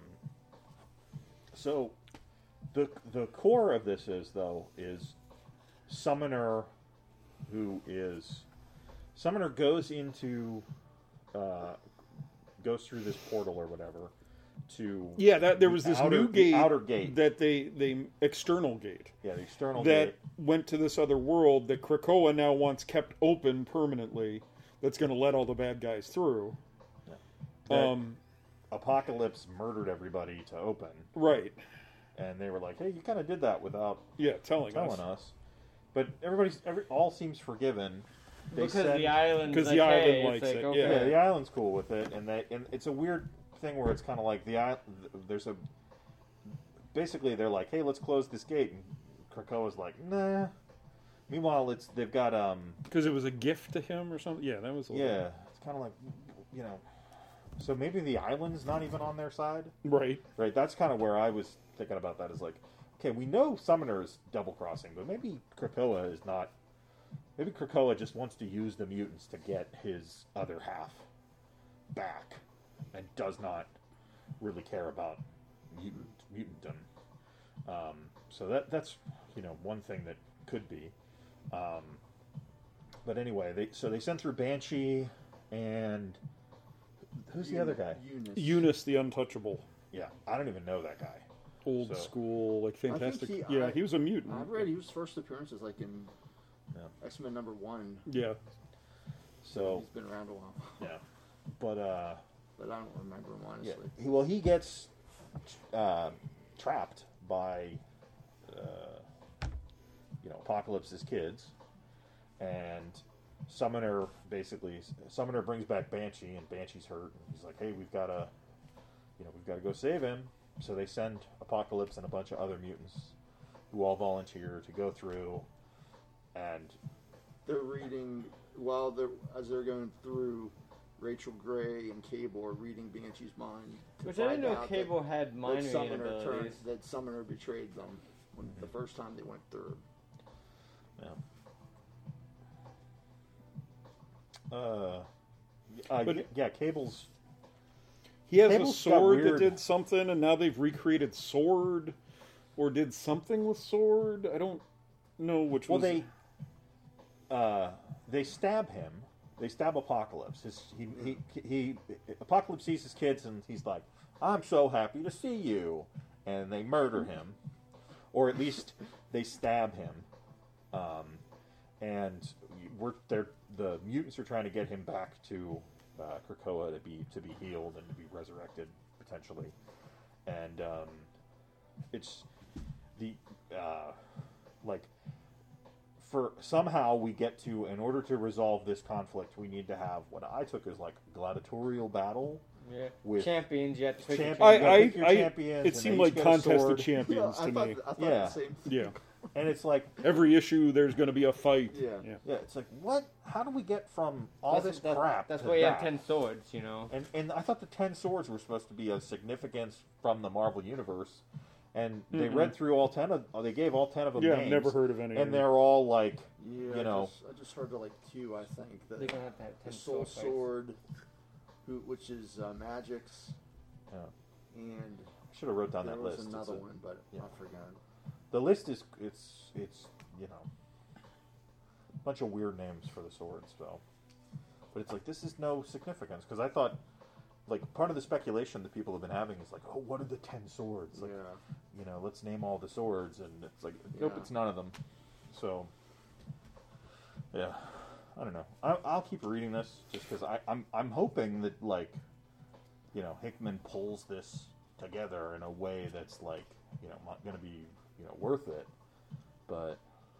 so the the core of this is though is Summoner, who is Summoner goes into uh, goes through this portal or whatever to Yeah, that there the was this outer- new the gate, outer gate. that they they external gate yeah the external that gate. went to this other world that Krakoa now wants kept open permanently. That's going to let all the bad guys through. That Um, Apocalypse murdered everybody to open, right. and they were like, "Hey, you kind of did that without Yeah, telling, telling us. us." But everybody's every all seems forgiven. They Because said, the island's 'Cause like, the island hey, it's likes like, it, okay. yeah. yeah, the island's cool with it, and they and it's a weird thing where it's kind of like the island. There's a basically they're like, "Hey, let's close this gate," and Krakoa's like, "Nah." Meanwhile, it's they've got um Because it was a gift to him or something. Yeah, that was a little- yeah, it's kind of like you know, so maybe the island's not even on their side. right. Right, that's kind of where I was thinking about that. Is like, okay, we know Summoner is double crossing, but maybe Krakoa is not. Maybe Krakoa just wants to use the mutants to get his other half back, and does not really care about mutant mutantdom. Um, so that that's you know one thing that could be. Um, but anyway, they so they sent through Banshee, and who's the other guy? Eunice. Eunice the Untouchable. Yeah, I don't even know that guy. Old So- school, like think fantastic. he- yeah, I- he was a mutant. I've read his first appearances like in Yeah. X-Men number one. Yeah. So He's been around a while, yeah, but uh, but I don't remember him yeah, honestly. he, well, he gets uh, trapped by uh, you know Apocalypse's kids, and Summoner basically Summoner brings back Banshee, and Banshee's hurt, and he's like, "Hey, we've got to, you know, we've got to go save him." So they send Apocalypse and a bunch of other mutants, who all volunteer to go through, and They're reading while they're as they're going through. Rachel Gray and Cable are reading Banshee's mind. to Which I didn't find know out Cable that, had that minor Summoner turned, abilities. that Summoner betrayed them when, the first time they went through. yeah. Uh, uh, But- yeah, yeah, Cable's He has Cable's a got sword that weird- did something, and now they've recreated Sword, or did something with Sword. I don't know which well, was. they uh, they stab him. They stab Apocalypse. His, he, he, he, Apocalypse sees his kids and he's like, "I'm so happy to see you," and they murder him, or at least they stab him, um, and we're they're the mutants are trying to get him back to uh, Krakoa to be to be healed and to be resurrected potentially, and um, it's the uh, like. For somehow we get to, in order to resolve this conflict, we need to have what I took as like gladiatorial battle. Yeah. With champions, you have to pick your champion- champion. I, Yeah, pick your I, I champions, it and seemed they like each get a contest sword. of champions Yeah, I to thought, me. I thought Yeah. the same. Yeah, And it's like, every issue there's going to be a fight. Yeah. yeah. yeah, it's like, what? How do we get from all That's, this that's, crap that's to why you that? have ten swords, you know. And and I thought the ten swords were supposed to be of significance from the Marvel universe, and they Mm-mm. read through all ten of. Oh, they gave all ten of them Yeah, I've names, never heard of any. of and them. they're all like, Yeah, you know, I just, I just heard of like two. I think the, They're gonna have to have the ten Soul sword fights. Sword, who, which is uh, Magic's, Yeah. and should have wrote down there that was list. It's another a- one, but yeah. I forgot. The list is it's it's you know a bunch of weird names for the swords, so. But it's like this is no significance because I thought like part of the speculation that people have been having is like, oh, what are the ten swords? Like, Yeah. you know, let's name all the swords, and it's like, nope, Yeah. it's none of them. So, yeah, I don't know. I, I'll keep reading this just because I'm I'm hoping that like, you know, Hickman pulls this together in a way that's like, you know, going to be, you know, worth it. But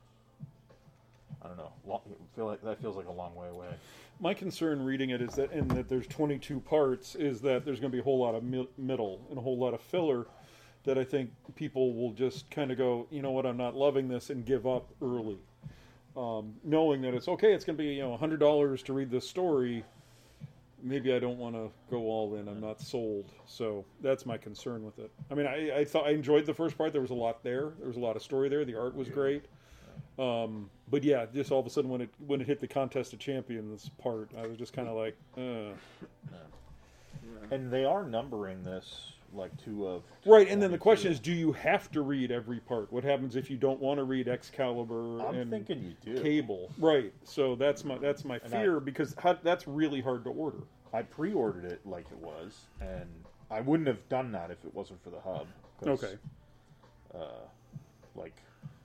I don't know. Long, I feel like that feels like a long way away. My concern reading it is that, and that there's twenty-two parts, is that there's going to be a whole lot of mi- middle and a whole lot of filler that I think people will just kind of go, you know what, I'm not loving this, and give up early. Um, knowing that it's okay, it's going to be, you know, one hundred dollars to read this story. Maybe I don't want to go all in. I'm not sold. So that's my concern with it. I mean, I, I thought I enjoyed the first part. There was a lot there. There was a lot of story there. The art was great. Um, but yeah, just all of a sudden when it when it hit the Contest of Champions part, I was just kind of like, uh. And they are numbering this like two of Right, and then the question twenty-two. is, do you have to read every part? What happens if you don't want to read Excalibur I'm and thinking you do. Cable? Right, so that's my that's my And I- fear because how, that's really hard to order. I pre-ordered it like it was, and I wouldn't have done that if it wasn't for the hub. 'cause, Okay. Uh, like,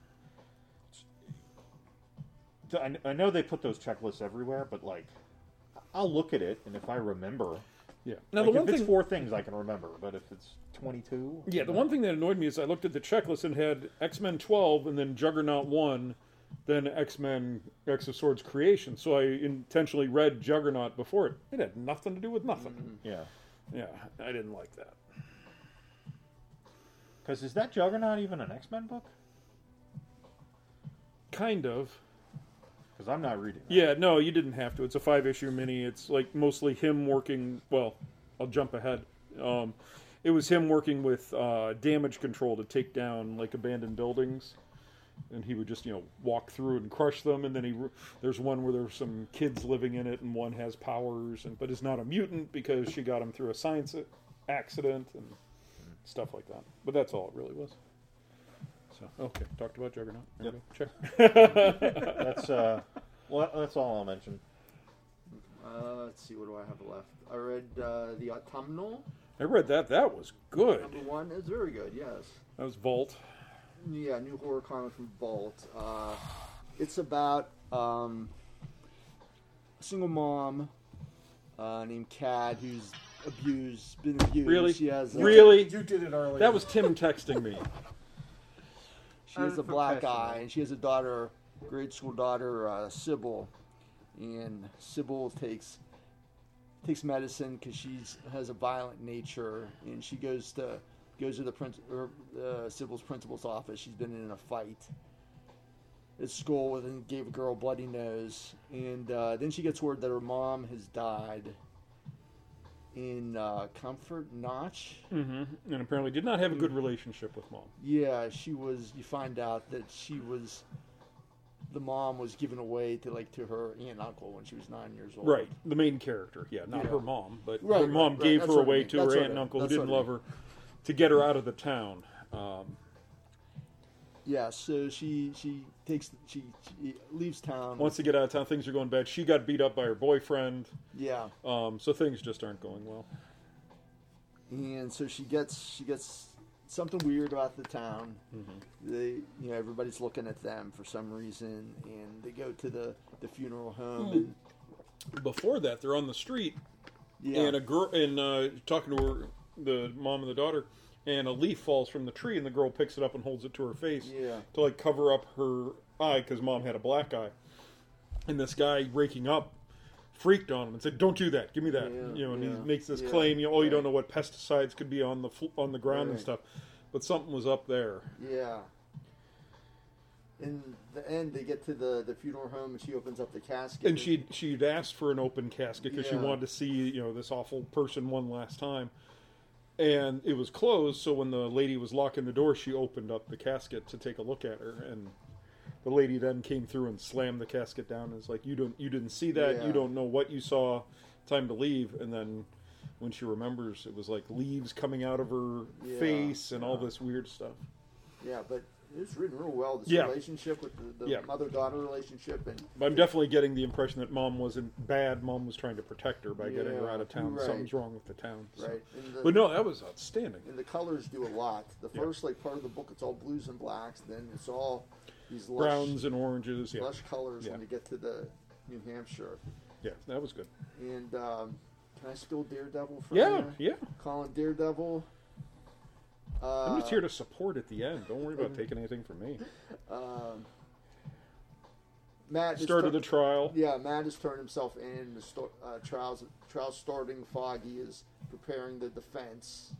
I, I know they put those checklists everywhere, but like, I'll look at it, and if I remember, Yeah. Now like, the one if it's thing, four things I can remember, but if it's twenty-two, yeah, the one thing that annoyed me is I looked at the checklist and had X-Men twelve and then Juggernaut one, then X-Men X of Swords Creation. So I intentionally read Juggernaut before it. It had nothing to do with nothing. yeah, Yeah, I didn't like that. because is that Juggernaut even an X-Men book? Kind of. Because I'm not reading. That. Yeah, no, you didn't have to. It's a five-issue mini. It's like mostly him working. Well, I'll jump ahead. Um, it was him working with uh, damage control to take down like abandoned buildings, and he would just you know walk through and crush them. And then he there's one where there's some kids living in it, and one has powers, and but is not a mutant because she got him through a science accident and stuff like that. But that's all it really was. So okay, talked about Juggernaut. There Yep. we go. Check. That's uh, well, that's all I'll mention. Uh, let's see, what do I have left? I read uh, The Autumnal, I read that. That was good. number one. It's very good, yes. That was Vault. Yeah, new horror comic from Bolt. Uh, it's about um, a single mom uh, named Cad who's abused, been abused. Really? She has a, Really? You did it earlier. That was Tim texting me. She has a black Unprofessional. eye, and she has a daughter, grade school daughter, uh, Sybil, and Sybil takes takes medicine because she's has a violent nature, and she goes to goes to the prin- or, uh, Sybil's principal's office. She's been in a fight at school and gave a girl a bloody nose, and uh, then she gets word that her mom has died in uh, Comfort Notch. hmm And apparently did not have a good relationship with mom. Yeah, she was. You find out that she was. The mom was given away to like to her aunt and uncle when she was nine years old. Right. The main character. Yeah, not Yeah. her mom, but Right, her right, mom right. gave That's her what I away mean. to That's her what aunt and I- uncle who that's didn't what I love her to get her out of the town. Um, Yeah, so she she takes she, she leaves town. wants to get out of town. Things are going bad. She got beat up by her boyfriend. Yeah, Um, so things just aren't going well. and so she gets she gets something weird about the town. Mm-hmm. They, you know, everybody's looking at them for some reason, and they go to the, the funeral home, Mm. and Before that, they're on the street, yeah, and a girl, and uh, talking to her, the mom and the daughter, and a leaf falls from the tree, and the girl picks it up and holds it to her face yeah, to like cover up her eye because mom had a black eye. And this guy raking up freaked on him and said, "Don't do that. Give me that." Yeah, you know, and yeah, he makes this yeah, claim. You know, oh, you right. don't know what pesticides could be on the fl- on the ground and Right. stuff, but something was up there. yeah. In the end, they get to the, the funeral home, and she opens up the casket, And she she'd asked for an open casket because she Yeah. wanted to see, you know, this awful person one last time. And it was closed, so when the lady was locking the door, she opened up the casket to take a look at her, and the lady then came through and slammed the casket down. And was like, "You don't, you didn't see that. Yeah. You don't know what you saw. Time to leave." And then when she remembers, it was like leaves coming out of her Yeah, face and all yeah. this weird stuff. Yeah, but it's written real well. This Yeah. relationship with the, the Yeah. mother-daughter relationship, and But I'm definitely getting the impression that mom wasn't bad. Mom was trying to protect her by getting her Yeah, out of town. right. Something's wrong with the town. so. right. And the, But no, that was outstanding. and the colors do a lot. The Yeah. first like part of the book, it's all blues and blacks. Then it's all these lush, Browns and oranges. Yeah, lush colors Yeah. when you get to the New Hampshire. yeah, that was good. And um, can I steal Daredevil from Yeah, you? yeah. Colin Daredevil. Uh, I'm just here to support at the end. Don't worry about taking anything from me. Um, Matt is Started tur- the trial. Yeah, Matt has turned himself in. The sto- uh, trials trial starting. Foggy is preparing the defense,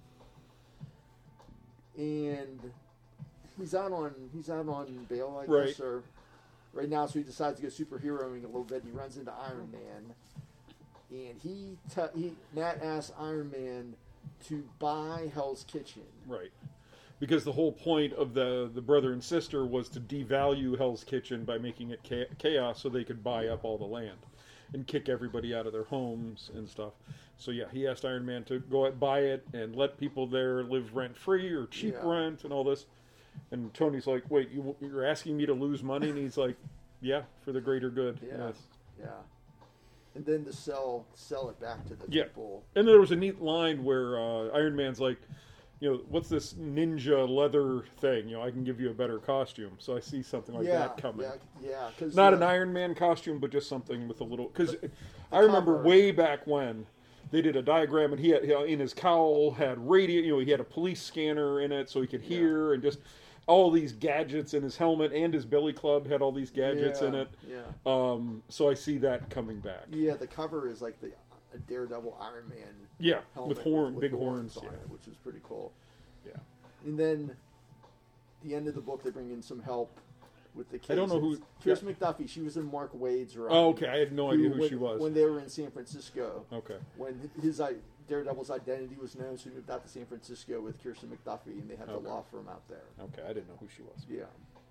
and he's out on he's out on bail, I Right. guess, or right now. So he decides to go superheroing a little bit. He runs into Iron Man, and he te- he Matt asks Iron Man to buy Hell's Kitchen. Right. Because the whole point of the, the brother and sister was to devalue Hell's Kitchen by making it cha- chaos so they could buy up all the land and kick everybody out of their homes and stuff. So yeah, he asked Iron Man to go out, buy it and let people there live rent-free or cheap Yeah. rent and all this. And Tony's like, wait, you, you're asking me to lose money? And he's like, yeah, for the greater good. Yeah. Yes. Yeah, and then to sell sell it back to the Yeah. people. And there was a neat line where uh, Iron Man's like, you know, what's this ninja leather thing? You know, I can give you a better costume. So I see something like yeah, that coming. yeah, yeah. Because Not an Iron Man costume, but just something with a little. Because I remember cover. way back when they did a diagram, and he had, you know, in his cowl had radio. You know, he had a police scanner in it, so he could hear, and just all these gadgets in his helmet, and his billy club had all these gadgets in Yeah, it. Yeah, Um, so I see that coming back. yeah. The cover is like the a Daredevil Iron Man Yeah, helmet with horn, big horns. on yeah. it, which is pretty cool. Yeah. And then the end of the book, they bring in some help with the kids. I don't know who- Chris McDuffie. She was in Mark Wade's run. Oh, okay. I had no idea who when, she was. when they were in San Francisco. Okay. When his i- Daredevil's identity was known, so he moved out to San Francisco with Kirsten McDuffie, and they had Okay. the law firm out there. Okay, I didn't know who she was. Yeah.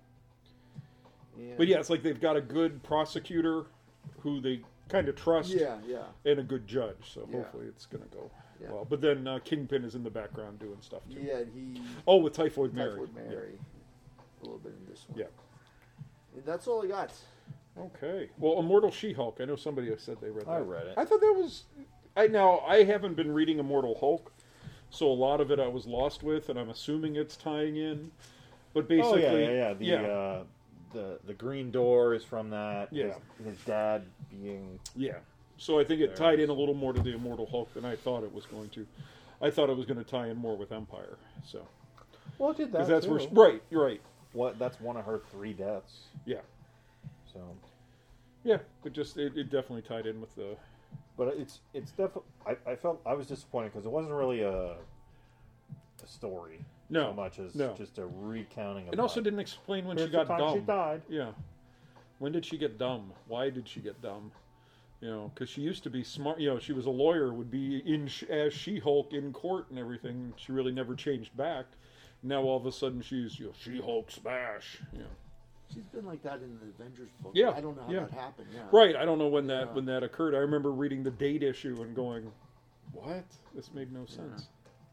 And- But yeah, it's like they've got a good prosecutor who they kind of trust, Yeah, yeah. and a good judge. So Yeah. hopefully it's going to go Yeah. well. But then uh, Kingpin is in the background doing stuff too. Yeah, and he Oh, with Typhoid Mary. Typhoid Mary. A little bit in this one. Yeah. And that's all I got. Yeah. Okay. Well, Immortal She-Hulk. I know somebody has said they read that. I read it. I thought that was. I now I haven't been reading Immortal Hulk, so a lot of it I was lost with, and I'm assuming it's tying in. But Oh basically, yeah, yeah, yeah. The Uh, the the Green Door is from that. Yeah. His, his dad being Yeah. So I think it There tied it in is. a little more to the Immortal Hulk than I thought it was going to. I thought it was going to tie in more with Empire. So well, it did that because that's too. where she- right, you're right. What? That's one of her three deaths. Yeah, So, yeah. But just it, it definitely tied in with the. but it's it's definitely. I, I felt I was disappointed because it wasn't really a a story No, so much as no. just a recounting of. It also life. didn't explain when Here's she the got time dumb. She died. Yeah. When did she get dumb? Why did she get dumb? You know, because she used to be smart. You know, she was a lawyer, would be in sh- as She-Hulk in court and everything. She really never changed back. Now all of a sudden she's, you know, She-Hulk smash. You know. She's been like that in the Avengers book. Yeah, I don't know how yeah. that happened. Yeah. Right. I don't know when that Yeah. when that occurred. I remember reading the date issue and going, "What? This made no sense."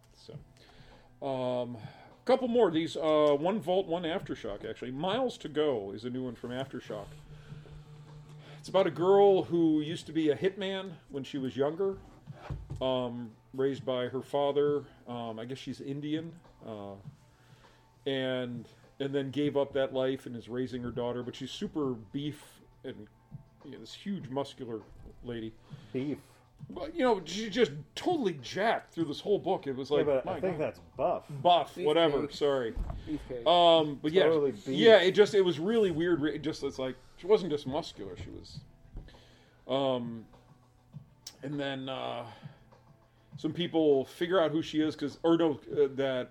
So, um, a couple more. These uh, one Vault, one Aftershock. Actually, Miles to Go is a new one from Aftershock. It's about a girl who used to be a hitman when she was younger, um, raised by her father. Um, I guess she's Indian. uh, and and then gave up that life and is raising her daughter. But she's super beef and you know, this huge muscular lady. Beef. But, you know, she just totally jacked through this whole book. It was like, yeah, but my I think God. that's buff. Buff, Beefcake. whatever. Sorry. Beefcake. Um, but Totally yeah, beef. yeah. It just it was really weird. It just it's like she wasn't just muscular. She was, um, and then uh, some people figure out who she is because, or no, uh, that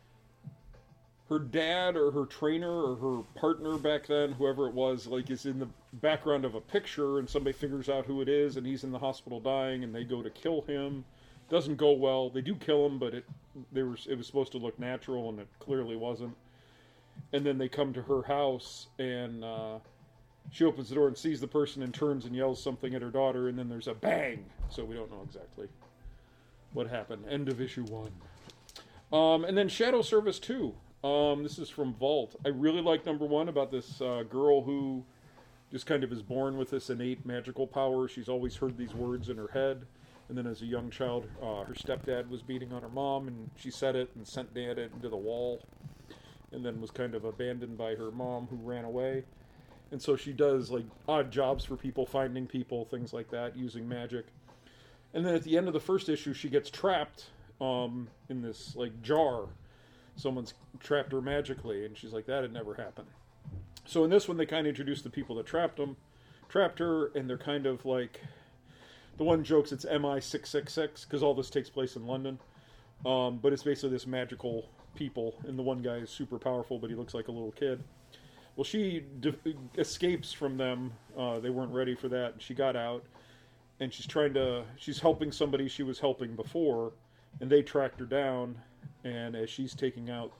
her dad or her trainer or her partner back then, whoever it was, like is in the background of a picture, and somebody figures out who it is, and he's in the hospital dying, and they go to kill him. Doesn't go well. They do kill him, but it there was it was supposed to look natural, and it clearly wasn't. And then they come to her house, and uh, she opens the door and sees the person, and turns and yells something at her daughter, and then there's a bang. So we don't know exactly what happened. End of issue one. Um, and then Shadow Service two. Um, this is from Vault. I really like number one about this uh, girl who just kind of is born with this innate magical power. She's always heard these words in her head. And then as a young child, uh, her stepdad was beating on her mom, and she said it and sent dad into the wall. And then was kind of abandoned by her mom, who ran away. And so she does like odd jobs for people, finding people, things like that, using magic. And then at the end of the first issue, she gets trapped um, in this like jar. Someone's trapped her magically, and she's like, that had never happened. So in this one, they kind of introduce the people that trapped them, trapped her, and they're kind of like, the one jokes it's M I six six six, because all this takes place in London. Um, but it's basically this magical people, and the one guy is super powerful, but he looks like a little kid. Well, she de- escapes from them. Uh, they weren't ready for that, and she got out, and she's trying to, she's helping somebody she was helping before, and they tracked her down. And as she's taking out,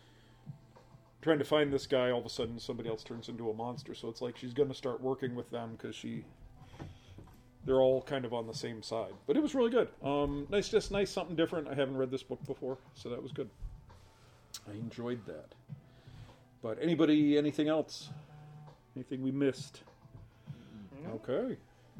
trying to find this guy, all of a sudden somebody else turns into a monster. So it's like she's going to start working with them because she, they're all kind of on the same side. But it was really good. Um, nice, just nice, something different. I haven't read this book before, so that was good. I enjoyed that. But anybody, anything else? Anything we missed? Mm-hmm. Okay.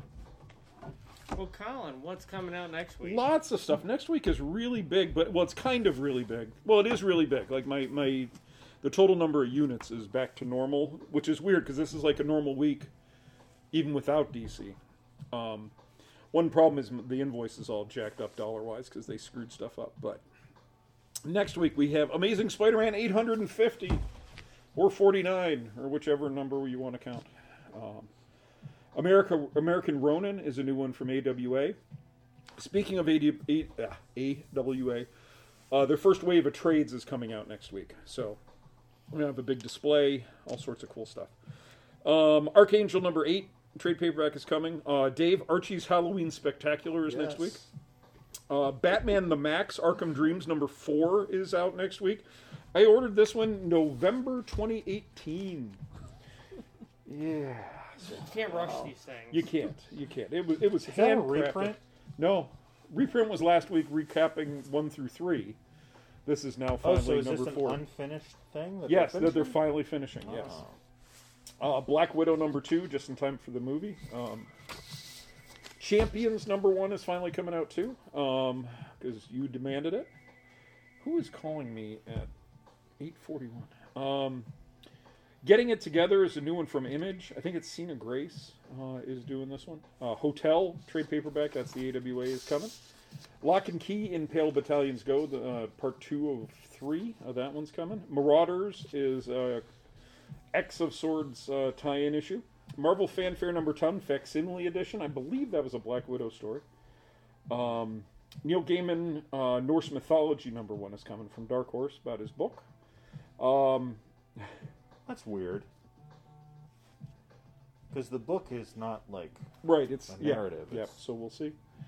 Well, Colin, what's coming out next week? Lots of stuff. Next week is really big, but well, it's kind of really big. Well, it is really big. Like my my, the total number of units is back to normal, which is weird because this is like a normal week, even without D C. Um, one problem is the invoice is all jacked up dollar wise because they screwed stuff up. But next week we have Amazing Spider-Man eight hundred fifty or forty-nine or whichever number you want to count. Um, America, American Ronin is a new one from A W A. Speaking of A W A, uh, their first wave of trades is coming out next week. So we're going to have a big display, all sorts of cool stuff. Um, Archangel number eight, trade paperback is coming. Uh, Dave, Archie's Halloween Spectacular is Yes. next week. Uh, Batman the Max, Arkham Dreams number four is out next week. I ordered this one November twenty eighteen. Yeah. You can't rush these things. You can't. You can't. It was it was Is that a handcrafted. reprint? No, reprint was last week, recapping one through three. This is now Oh, finally so is number this an four. unfinished thing? That Yes, they're that they're finishing? finally finishing. Yes. Oh. Uh, Black Widow number two, just in time for the movie. Um, Champions number one is finally coming out too, because you demanded it. Who is calling me at eight forty-one? Um, Getting It Together is a new one from Image. I think it's Cena Grace uh, is doing this one. Uh, Hotel, trade paperback, that's the A W A, is coming. Lock and Key in Pale Battalions Go, the uh, part two of three of that one's coming. Marauders is uh, X of Swords uh, tie-in issue. Marvel Fanfare number ten, Facsimile edition. I believe that was a Black Widow story. Um, Neil Gaiman, uh, Norse Mythology number one is coming from Dark Horse about his book. Um... That's weird. Because the book is not like Right, it's a yeah, narrative. Yeah, It's- so we'll see.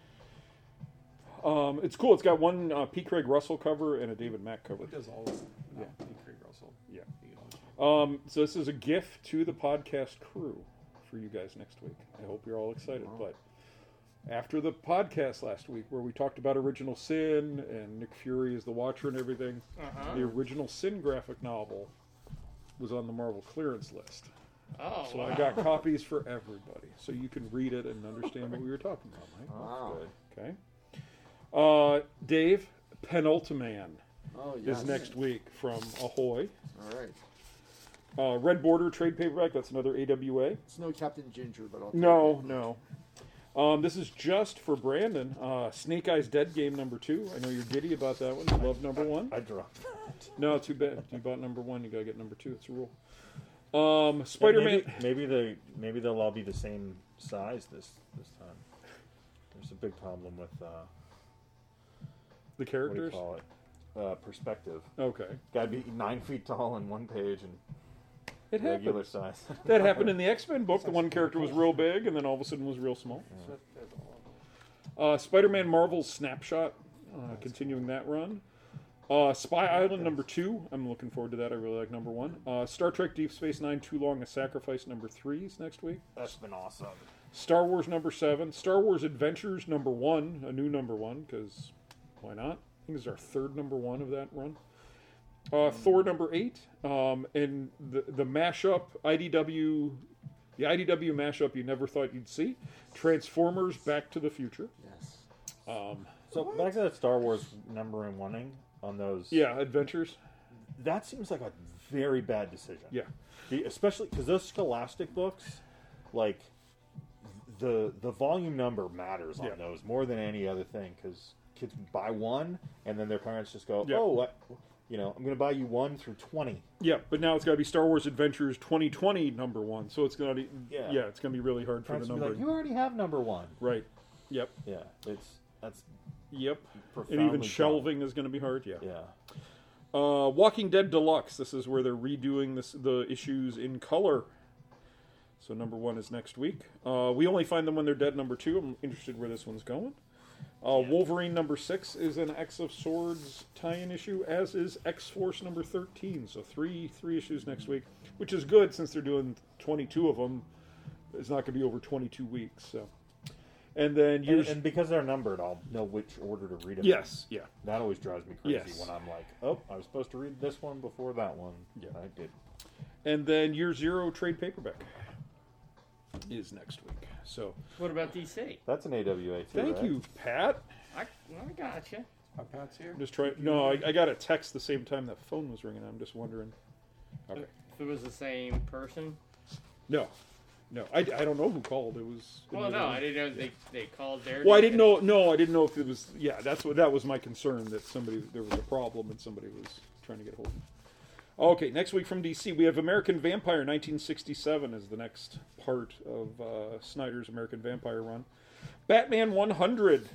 Um, it's cool. It's got one uh, P. Craig Russell cover and a David Mack cover. What does all of them? Yeah. Yeah. Craig Russell. Yeah. You know, Um, so this is a gift to the podcast crew for you guys next week. I hope you're all excited. But after the podcast last week, where we talked about Original Sin and Nick Fury as the Watcher and everything, Uh-huh. the Original Sin graphic novel was on the Marvel clearance list. Oh, So wow. I got copies for everybody, so you can read it and understand what we were talking about, Mike. Oh, that's good. Okay. Uh, Dave, Penultiman. Oh, yes. is next week from Ahoy. All right. Uh, Red Border trade paperback. That's another A W A. It's no Captain Ginger, but I'll take No, it. no. Um, this is just for Brandon. Uh, Snake Eyes Dead Game number two. I know you're giddy about that one. You love number one. I dropped that. No, too bad. You bought number one. You gotta get number two. It's a rule. Um, Spider-Man. Maybe, maybe they maybe they'll all be the same size this this time. There's a big problem with uh, The what do you characters. call it? Uh, perspective. Okay, Got to be nine feet tall on one page and it regular happened. size. That happened in the X-Men book. The one character was real big, and then all of a sudden was real small. Uh, Spider-Man Marvel's Snapshot, uh, continuing that run. Uh, Spy Island number two. I'm looking forward to that. I really like number one. Uh, Star Trek Deep Space Nine: Too Long a Sacrifice number three is next week. That's been awesome. Star Wars number seven. Star Wars Adventures number one, a new number one, because why not? I think it's our third number one of that run. Uh, Thor number eight, um, and the the mashup I D W, the I D W mashup you never thought you'd see. Transformers: Back to the Future. Yes. Um, So back to that Star Wars number and oneing on those. yeah, Adventures. That seems like a very bad decision. Yeah, The- especially because those Scholastic books, like the the volume number matters on Yeah. those more than any other thing. Because kids buy one and then their parents just go, Yeah. "Oh, what? You know, I'm going to buy you one through twenty." yeah, but now it's got to be Star Wars Adventures twenty twenty number one, so it's gonna be yeah, Yeah. it's gonna be really hard for Parents the will be numbering. like, "You already have number one." Right. Yep. Yeah, it's that's Yep. And profoundly even dumb. shelving is going to be hard. Yeah. Yeah. Uh, Walking Dead Deluxe. This is where they're redoing this, the issues in color. So number one is next week. Uh, we only find them when they're dead. Number two. I'm interested where this one's going. Uh, Wolverine number six is an X of Swords tie-in issue, as is X Force number thirteen. So three three issues next week, which is good since they're doing twenty-two of them. It's not going to be over twenty-two weeks. So, and then And, years. and because they're numbered, I'll know which order to read them. yes. Yeah. That always drives me crazy Yes. when I'm like, "Oh, I was supposed to read this one before that one." Yeah. I did. And then Year Zero trade paperback is next week. So What about D C? That's an A W A too. thank right? you, Pat. I, I got you. My Pat's here. I'm just trying. No, I, I got a text the same time that phone was ringing. I'm just wondering. Okay. If it was the same person. No, no, I, I don't know who called. It was. Well, no, I didn't know they they called their. Well, I didn't know. No, I didn't know if it was. Yeah, that's what that was my concern, that somebody there was a problem and somebody was trying to get hold of me. Okay, next week from D C we have American Vampire nineteen sixty-seven is the next part of uh, Snyder's American Vampire run. Batman one hundred.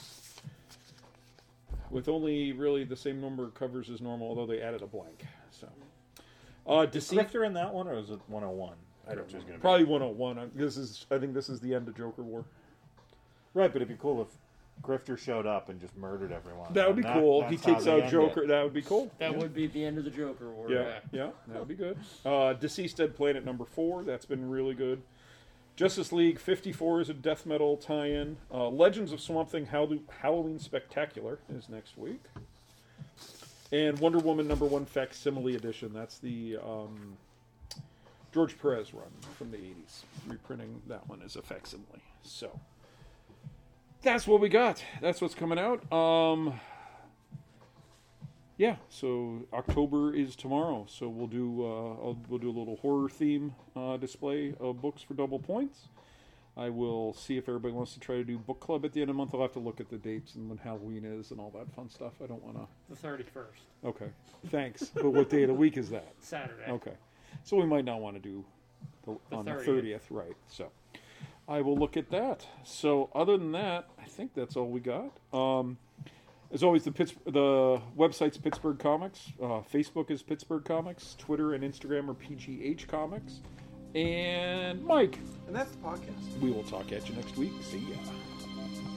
With only really the same number of covers as normal, although they added a blank. So, uh, Is Deceit. Grifter in that one, or is it one oh one? I don't know. Grifter's gonna be- Probably one oh one. I- This is. I think this is the end of Joker War. Right, but it'd be cool if Grifter showed up and just murdered everyone. That would be And cool. that's He how takes they out end Joker. it. That would be cool. That yeah. would be the end of the Joker War. Yeah, yeah, that would be good. Uh, Deceased Dead Planet number four. That's been really good. Justice League fifty-four is a death metal tie-in. Uh, Legends of Swamp Thing Hall- Halloween Spectacular is next week. And Wonder Woman number one facsimile edition. That's the um, George Perez run from the eighties. Reprinting that one as a facsimile. So that's what we got. That's what's coming out. Um, yeah, so October is tomorrow. So we'll do uh, I'll, we'll do a little horror theme uh, display of books for double points. I will see if everybody wants to try to do book club at the end of the month. I'll have to look at the dates and when Halloween is and all that fun stuff. I don't want to. The thirty-first. Okay, thanks. But what day of the week is that? Saturday. Okay, so we might not want to do the, The on the thirtieth. thirtieth, right? So I will look at that. So other than that, I think that's all we got. Um, as always, the Pitts, the website's Pittsburgh Comics. Uh, Facebook is Pittsburgh Comics. Twitter and Instagram are P G H Comics. And Mike, And that's the podcast. we will talk at you next week. See ya.